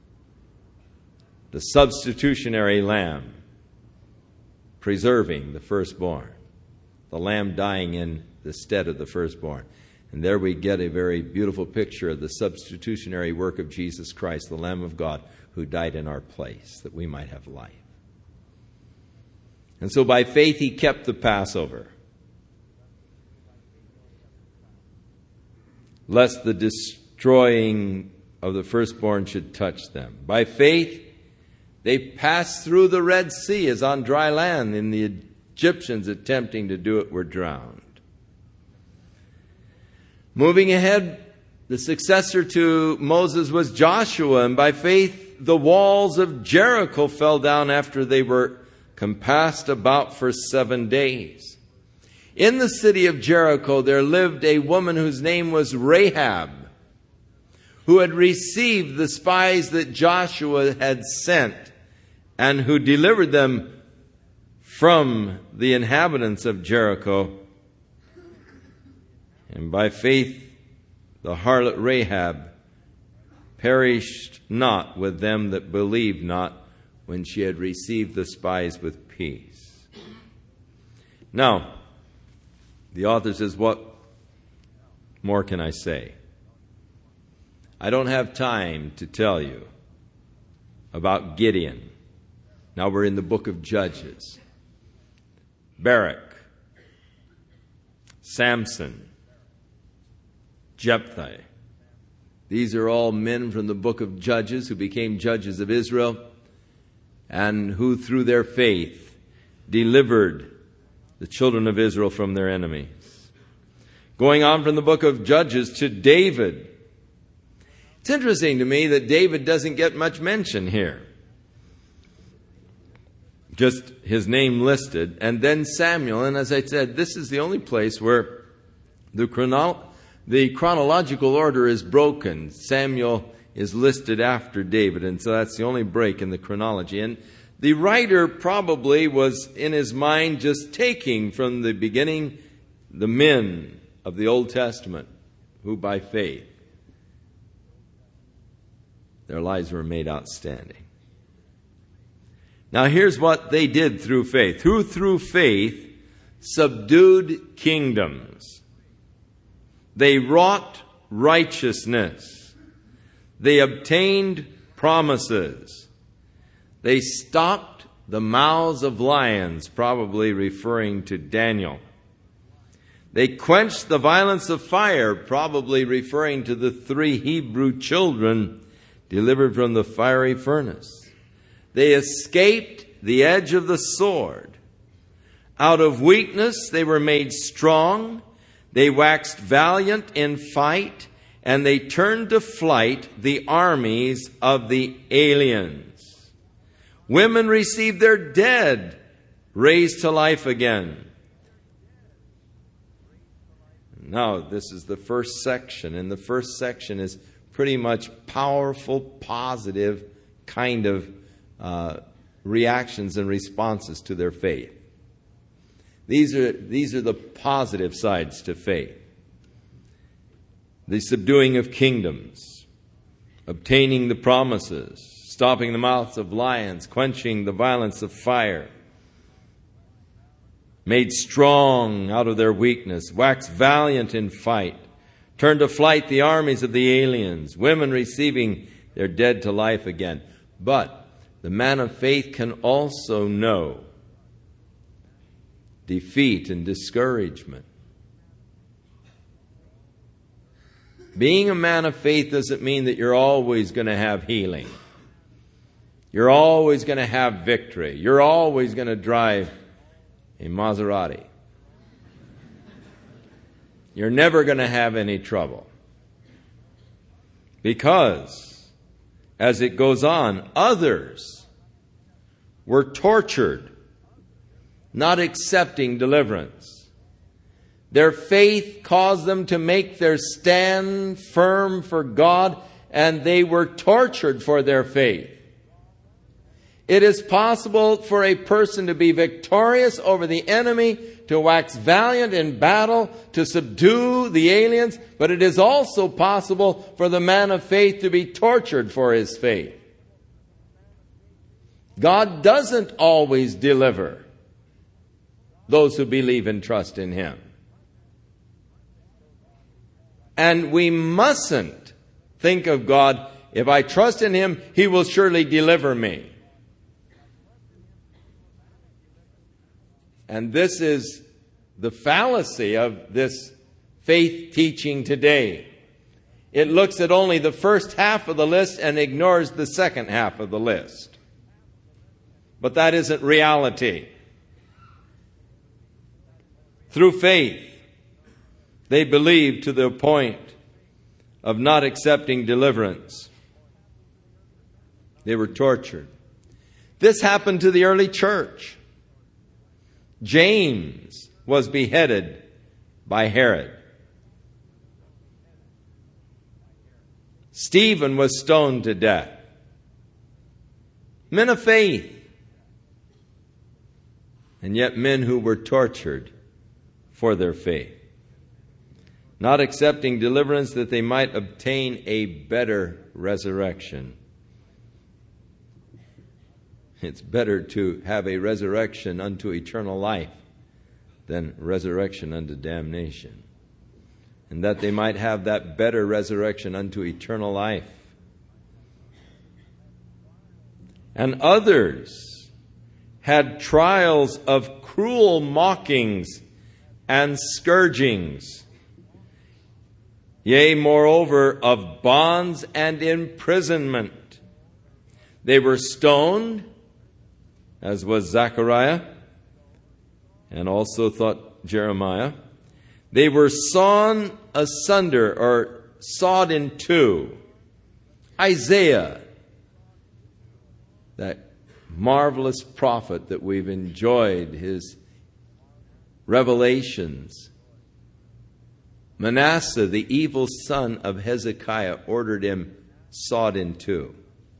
The substitutionary lamb preserving the firstborn. The lamb dying in the stead of the firstborn. And there we get a very beautiful picture of the substitutionary work of Jesus Christ, the Lamb of God, who died in our place that we might have life. And so by faith he kept the Passover, lest the destroying of the firstborn should touch them. By faith they passed through the Red Sea as on dry land, and the Egyptians attempting to do it were drowned. Moving ahead, the successor to Moses was Joshua, and by faith the walls of Jericho fell down after they were compassed about for seven days. In the city of Jericho there lived a woman whose name was Rahab, who had received the spies that Joshua had sent, and who delivered them from the inhabitants of Jericho. And by faith the harlot Rahab perished not with them that believed not, when she had received the spies with peace. Now, the author says, what more can I say? I don't have time to tell you about Gideon. Now we're in the book of Judges. Barak, Samson, Jephthah. These are all men from the book of Judges who became judges of Israel, and who through their faith delivered the children of Israel from their enemies. Going on from the book of Judges to David. It's interesting to me that David doesn't get much mention here. Just his name listed, and then Samuel. And as I said, this is the only place where the, chrono- the chronological order is broken. Samuel is listed after David, and so that's the only break in the chronology. And the writer probably was in his mind just taking from the beginning the men of the Old Testament who by faith their lives were made outstanding. Now here's what they did through faith. Who through faith subdued kingdoms. They wrought righteousness. They obtained promises. They stopped the mouths of lions, probably referring to Daniel. They quenched the violence of fire, probably referring to the three Hebrew children delivered from the fiery furnace. They escaped the edge of the sword. Out of weakness they were made strong. They waxed valiant in fight, and they turned to flight the armies of the aliens. Women received their dead raised to life again. Now, this is the first section, and the first section is pretty much powerful, positive kind of uh, reactions and responses to their faith. These are, these are the positive sides to faith. The subduing of kingdoms, obtaining the promises, stopping the mouths of lions, quenching the violence of fire, made strong out of their weakness, waxed valiant in fight, turned to flight the armies of the aliens, women receiving their dead to life again. But the man of faith can also know defeat and discouragement. Being a man of faith doesn't mean that you're always going to have healing. You're always going to have victory. You're always going to drive a Maserati. You're never going to have any trouble. Because, as it goes on, others were tortured, not accepting deliverance. Their faith caused them to make their stand firm for God, and they were tortured for their faith. It is possible for a person to be victorious over the enemy, to wax valiant in battle, to subdue the aliens, but it is also possible for the man of faith to be tortured for his faith. God doesn't always deliver those who believe and trust in Him. And we mustn't think of God, if I trust in Him, He will surely deliver me. And this is the fallacy of this faith teaching today. It looks at only the first half of the list and ignores the second half of the list. But that isn't reality. Through faith, they believed to the point of not accepting deliverance. They were tortured. This happened to the early church. James was beheaded by Herod. Stephen was stoned to death. Men of faith. And yet men who were tortured for their faith. Not accepting deliverance that they might obtain a better resurrection. It's better to have a resurrection unto eternal life than resurrection unto damnation. And that they might have that better resurrection unto eternal life. And others had trials of cruel mockings and scourgings. Yea, moreover, of bonds and imprisonment. They were stoned, as was Zechariah. and also thought Jeremiah. They were sawn asunder or sawed in two. Isaiah, that marvelous prophet that we've enjoyed his revelations. Manasseh, the evil son of Hezekiah, ordered him sawed in two.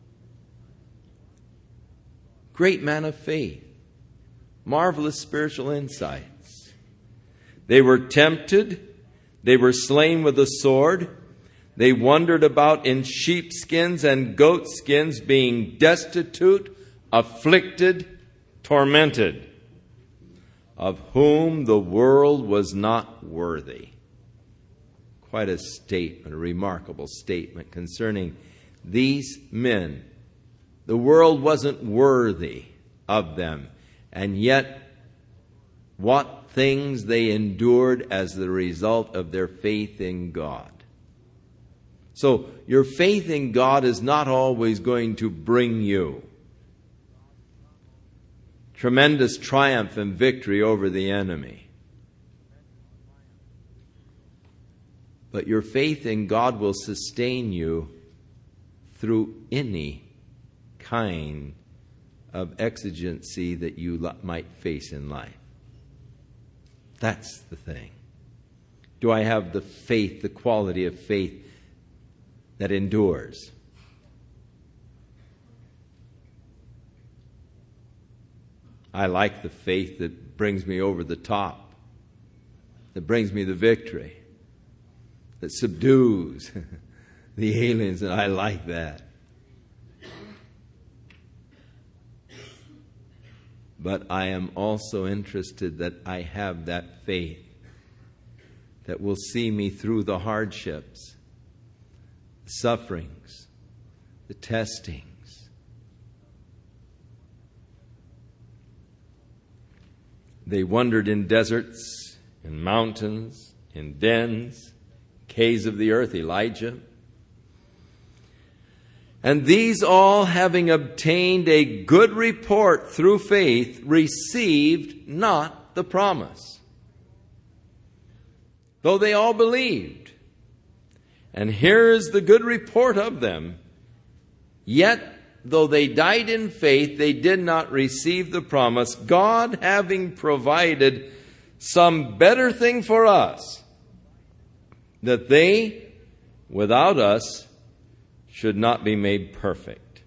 Great man of faith. Marvelous spiritual insights. They were tempted. They were slain with a sword. They wandered about in sheepskins and goatskins, being destitute, afflicted, tormented, of whom the world was not worthy. Quite a statement, a remarkable statement concerning these men. The world wasn't worthy of them, and yet what things they endured as the result of their faith in God. So your faith in God is not always going to bring you tremendous triumph and victory over the enemy. But your faith in God will sustain you through any kind of exigency that you might face in life. That's the thing. Do I have the faith, the quality of faith that endures? I like the faith that brings me over the top, that brings me the victory, that subdues the aliens, and I like that. But I am also interested that I have that faith that will see me through the hardships, the sufferings, the testings. They wandered in deserts, in mountains, in dens, caves of the earth, Elijah. And these all, having obtained a good report through faith, received not the promise, though they all believed. And here is the good report of them. Yet, though they died in faith, they did not receive the promise, God having provided some better thing for us, that they, without us, should not be made perfect.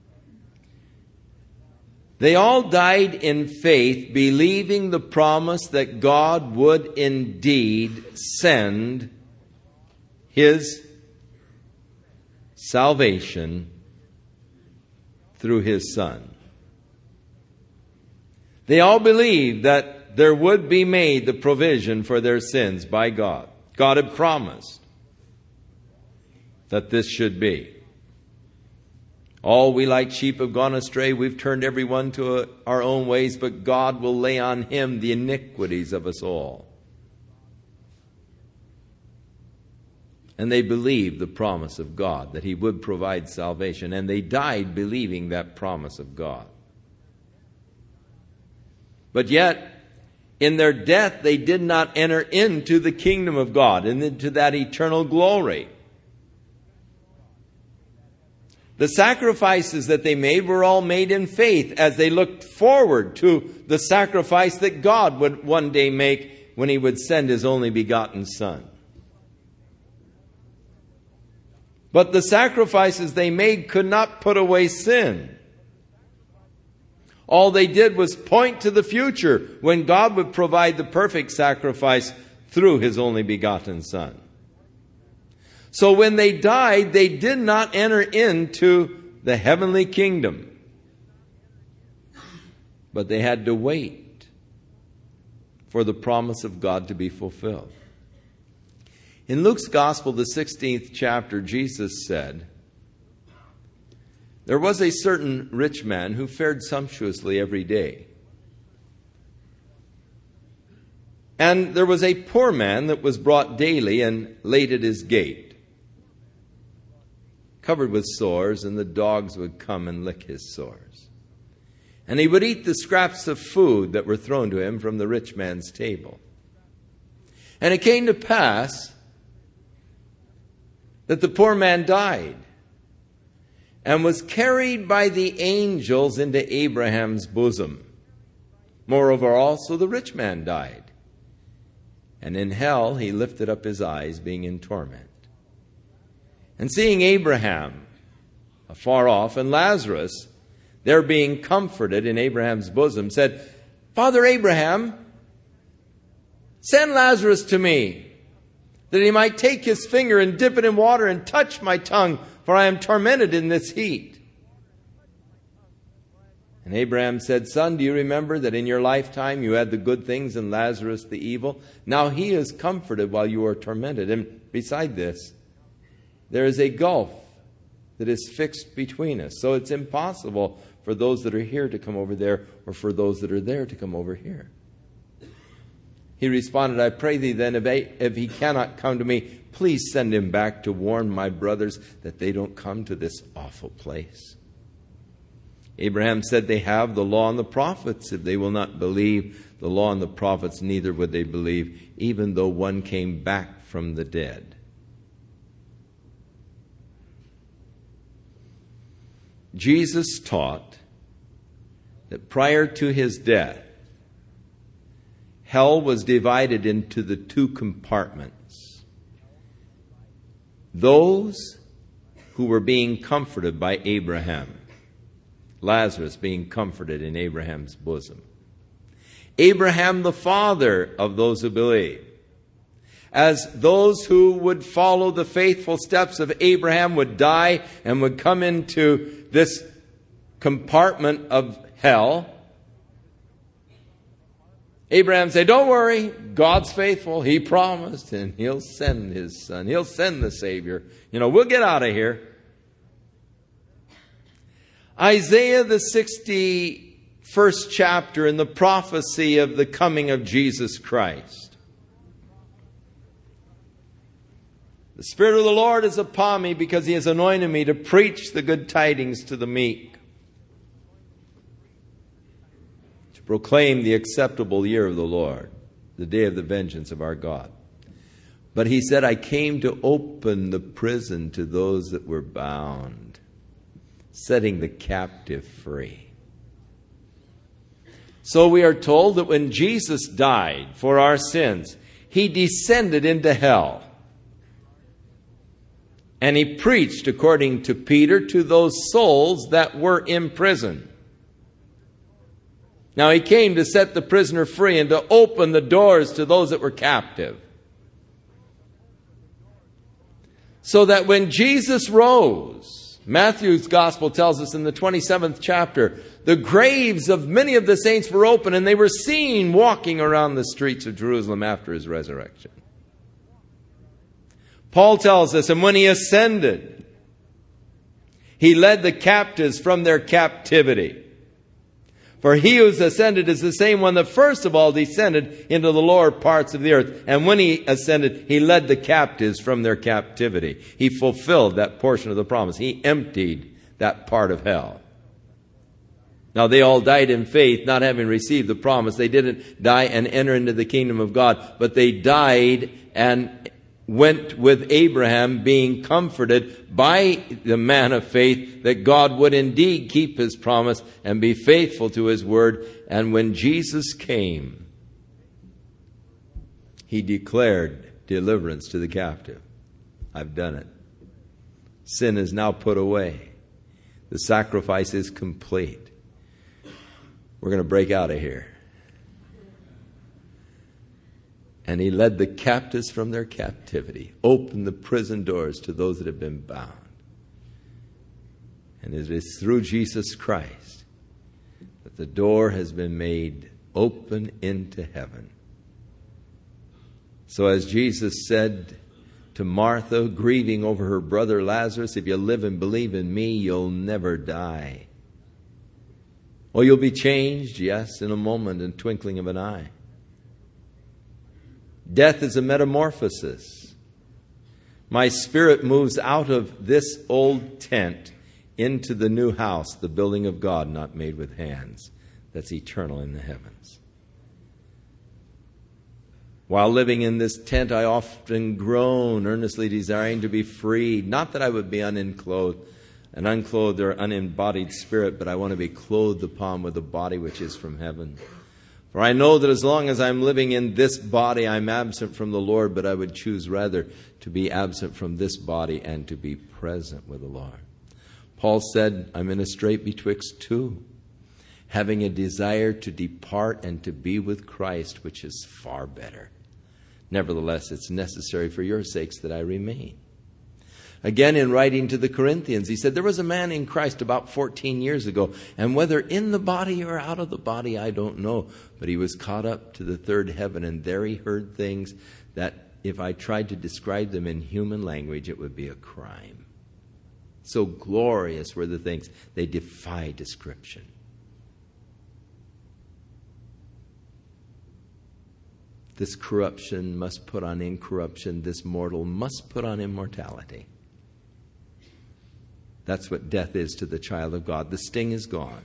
They all died in faith, believing the promise that God would indeed send His salvation through His Son. They all believed that there would be made the provision for their sins by God. God had promised that this should be. All we like sheep have gone astray. We've turned every one to our own ways, but God will lay on Him the iniquities of us all. And they believed the promise of God, that He would provide salvation. And they died believing that promise of God. But yet, in their death, they did not enter into the kingdom of God and into that eternal glory. The sacrifices that they made were all made in faith as they looked forward to the sacrifice that God would one day make when He would send His only begotten Son. But the sacrifices they made could not put away sin. All they did was point to the future when God would provide the perfect sacrifice through His only begotten Son. So when they died, they did not enter into the heavenly kingdom. But they had to wait for the promise of God to be fulfilled. In Luke's Gospel, the sixteenth chapter, Jesus said, "There was a certain rich man who fared sumptuously every day. And there was a poor man that was brought daily and laid at his gate, covered with sores, and the dogs would come and lick his sores. and he would eat the scraps of food that were thrown to him from the rich man's table. And it came to pass that the poor man died and was carried by the angels into Abraham's bosom. Moreover, also the rich man died, and in hell he lifted up his eyes, being in torment. And seeing Abraham afar off, and Lazarus there being comforted in Abraham's bosom, said, Father Abraham, send Lazarus to me, that he might take his finger and dip it in water and touch my tongue, for I am tormented in this heat. And Abraham said, Son, do you remember that in your lifetime you had the good things and Lazarus the evil? Now he is comforted while you are tormented. And beside this, there is a gulf that is fixed between us. So it's impossible for those that are here to come over there, or for those that are there to come over here. He responded, I pray thee then, if, I, if he cannot come to me, please send him back to warn my brothers that they don't come to this awful place. Abraham said, they have the law and the prophets. If they will not believe the law and the prophets, neither would they believe, even though one came back from the dead. Jesus taught that prior to his death, hell was divided into the two compartments. Those who were being comforted by Abraham, Lazarus being comforted in Abraham's bosom. Abraham, the father of those who believe. As those who would follow the faithful steps of Abraham would die and would come into this compartment of hell, Abraham said, don't worry, God's faithful. He promised, and he'll send his son. He'll send the Savior. You know, we'll get out of here. Isaiah, the sixty-first chapter, in the prophecy of the coming of Jesus Christ. The Spirit of the Lord is upon me, because he has anointed me to preach the good tidings to the meek, to proclaim the acceptable year of the Lord, the day of the vengeance of our God. But he said, I came to open the prison to those that were bound, setting the captive free. So we are told that when Jesus died for our sins, he descended into hell. And he preached, according to Peter, to those souls that were in prison. Now he came to set the prisoner free and to open the doors to those that were captive. So that when Jesus rose, Matthew's gospel tells us in the twenty-seventh chapter, the graves of many of the saints were open, and they were seen walking around the streets of Jerusalem after his resurrection. Paul tells us, and when he ascended, he led the captives from their captivity. For he who has ascended is the same one that first of all descended into the lower parts of the earth. And when he ascended, he led the captives from their captivity. He fulfilled that portion of the promise. He emptied that part of hell. Now they all died in faith, not having received the promise. They didn't die and enter into the kingdom of God, but they died and went with Abraham, being comforted by the man of faith that God would indeed keep his promise and be faithful to his word. And when Jesus came, he declared deliverance to the captive. I've done it. Sin is now put away. The sacrifice is complete. We're going to break out of here. And he led the captives from their captivity, opened the prison doors to those that have been bound. And it is through Jesus Christ that the door has been made open into heaven. So as Jesus said to Martha, grieving over her brother Lazarus, if you live and believe in me, you'll never die. Oh, you'll be changed, yes, in a moment, in twinkling of an eye. Death is a metamorphosis. My spirit moves out of this old tent into the new house, the building of God, not made with hands. that's eternal in the heavens. While living in this tent, I often groan, earnestly desiring to be freed. Not that I would be unclothed, an unclothed or unembodied spirit, but I want to be clothed upon with a body which is from heaven. For I know that as long as I'm living in this body, I'm absent from the Lord, but I would choose rather to be absent from this body and to be present with the Lord. Paul said, I'm in a strait betwixt two, having a desire to depart and to be with Christ, which is far better. Nevertheless, it's necessary for your sakes that I remain. Again, in writing to the Corinthians, he said, there was a man in Christ about fourteen years ago, and whether in the body or out of the body, I don't know. But he was caught up to the third heaven, and there he heard things that if I tried to describe them in human language, it would be a crime. So glorious were the things. They defy description. This corruption must put on incorruption. This mortal must put on immortality. That's what death is to the child of God. The sting is gone.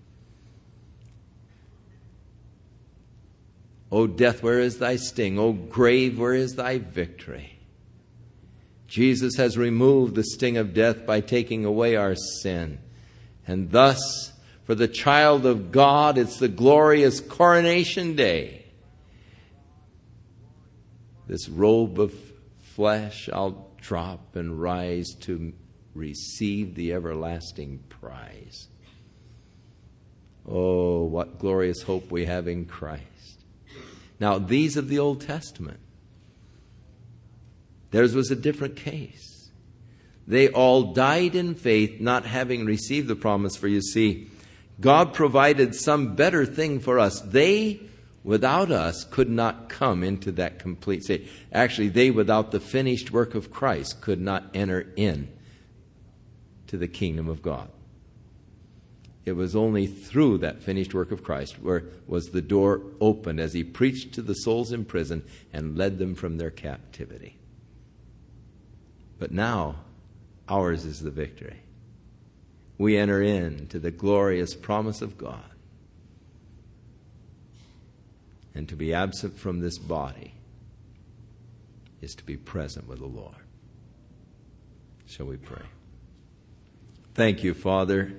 O death, where is thy sting? O grave, where is thy victory? Jesus has removed the sting of death by taking away our sin. And thus, for the child of God, it's the glorious coronation day. This robe of flesh I'll drop and rise to receive the everlasting prize. Oh, what glorious hope we have in Christ. Now, these of the Old Testament, theirs was a different case. They all died in faith, not having received the promise. For you see, God provided some better thing for us. They without us could not come into that complete state. Actually, they without the finished work of Christ could not enter in to the kingdom of God. It was only through that finished work of Christ where was the door opened as he preached to the souls in prison and led them from their captivity. But now, ours is the victory. We enter into the glorious promise of God. And to be absent from this body is to be present with the Lord. Shall we pray? Thank you, Father,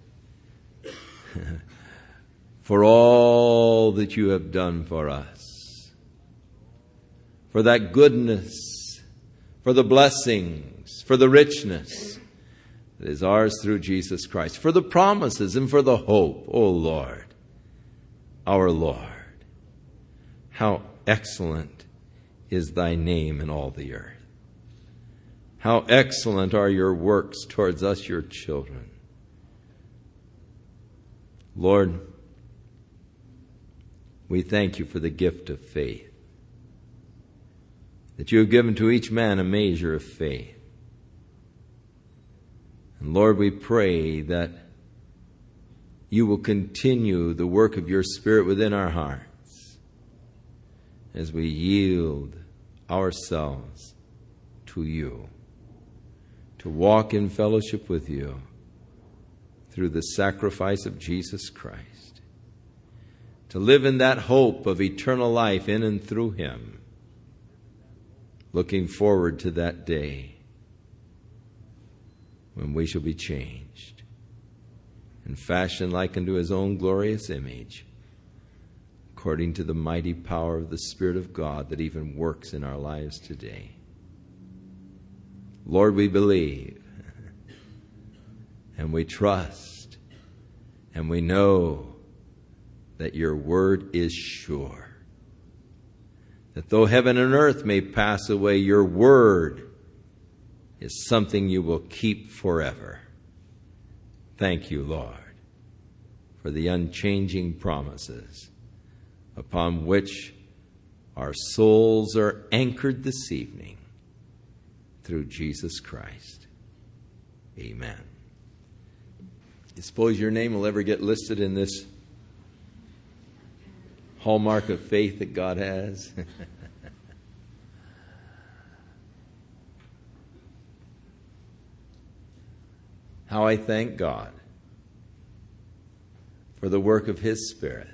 for all that you have done for us, for that goodness, for the blessings, for the richness that is ours through Jesus Christ, for the promises and for the hope, O Lord, our Lord. How excellent is thy name in all the earth. How excellent are your works towards us, your children. Lord, we thank you for the gift of faith, that you have given to each man a measure of faith. And Lord, we pray that you will continue the work of your Spirit within our hearts as we yield ourselves to you, to walk in fellowship with you through the sacrifice of Jesus Christ, to live in that hope of eternal life in and through him, looking forward to that day when we shall be changed and fashioned like unto his own glorious image, according to the mighty power of the Spirit of God that even works in our lives today. Lord, we believe and we trust and we know that your word is sure. That though heaven and earth may pass away, your word is something you will keep forever. Thank you, Lord, for the unchanging promises upon which our souls are anchored this evening through Jesus Christ. Amen. You suppose your name will ever get listed in this hallmark of faith that God has? How I thank God for for the work of His Spirit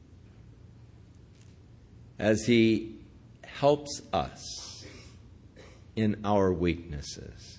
as He helps us in our weaknesses.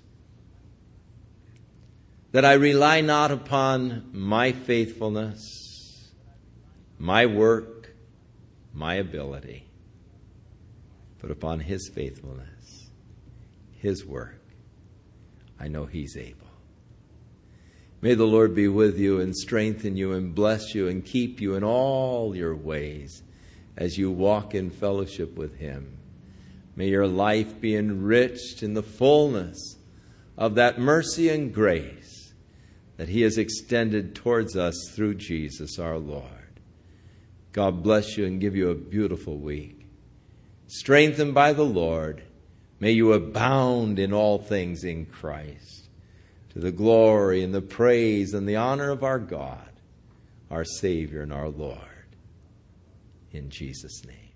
That I rely not upon my faithfulness, my work, my ability, but upon His faithfulness, His work. I know He's able. May the Lord be with you and strengthen you and bless you and keep you in all your ways as you walk in fellowship with Him. May your life be enriched in the fullness of that mercy and grace that He has extended towards us through Jesus our Lord. God bless you and give you a beautiful week. Strengthened by the Lord, may you abound in all things in Christ, to the glory and the praise and the honor of our God, our Savior and our Lord. In Jesus' name.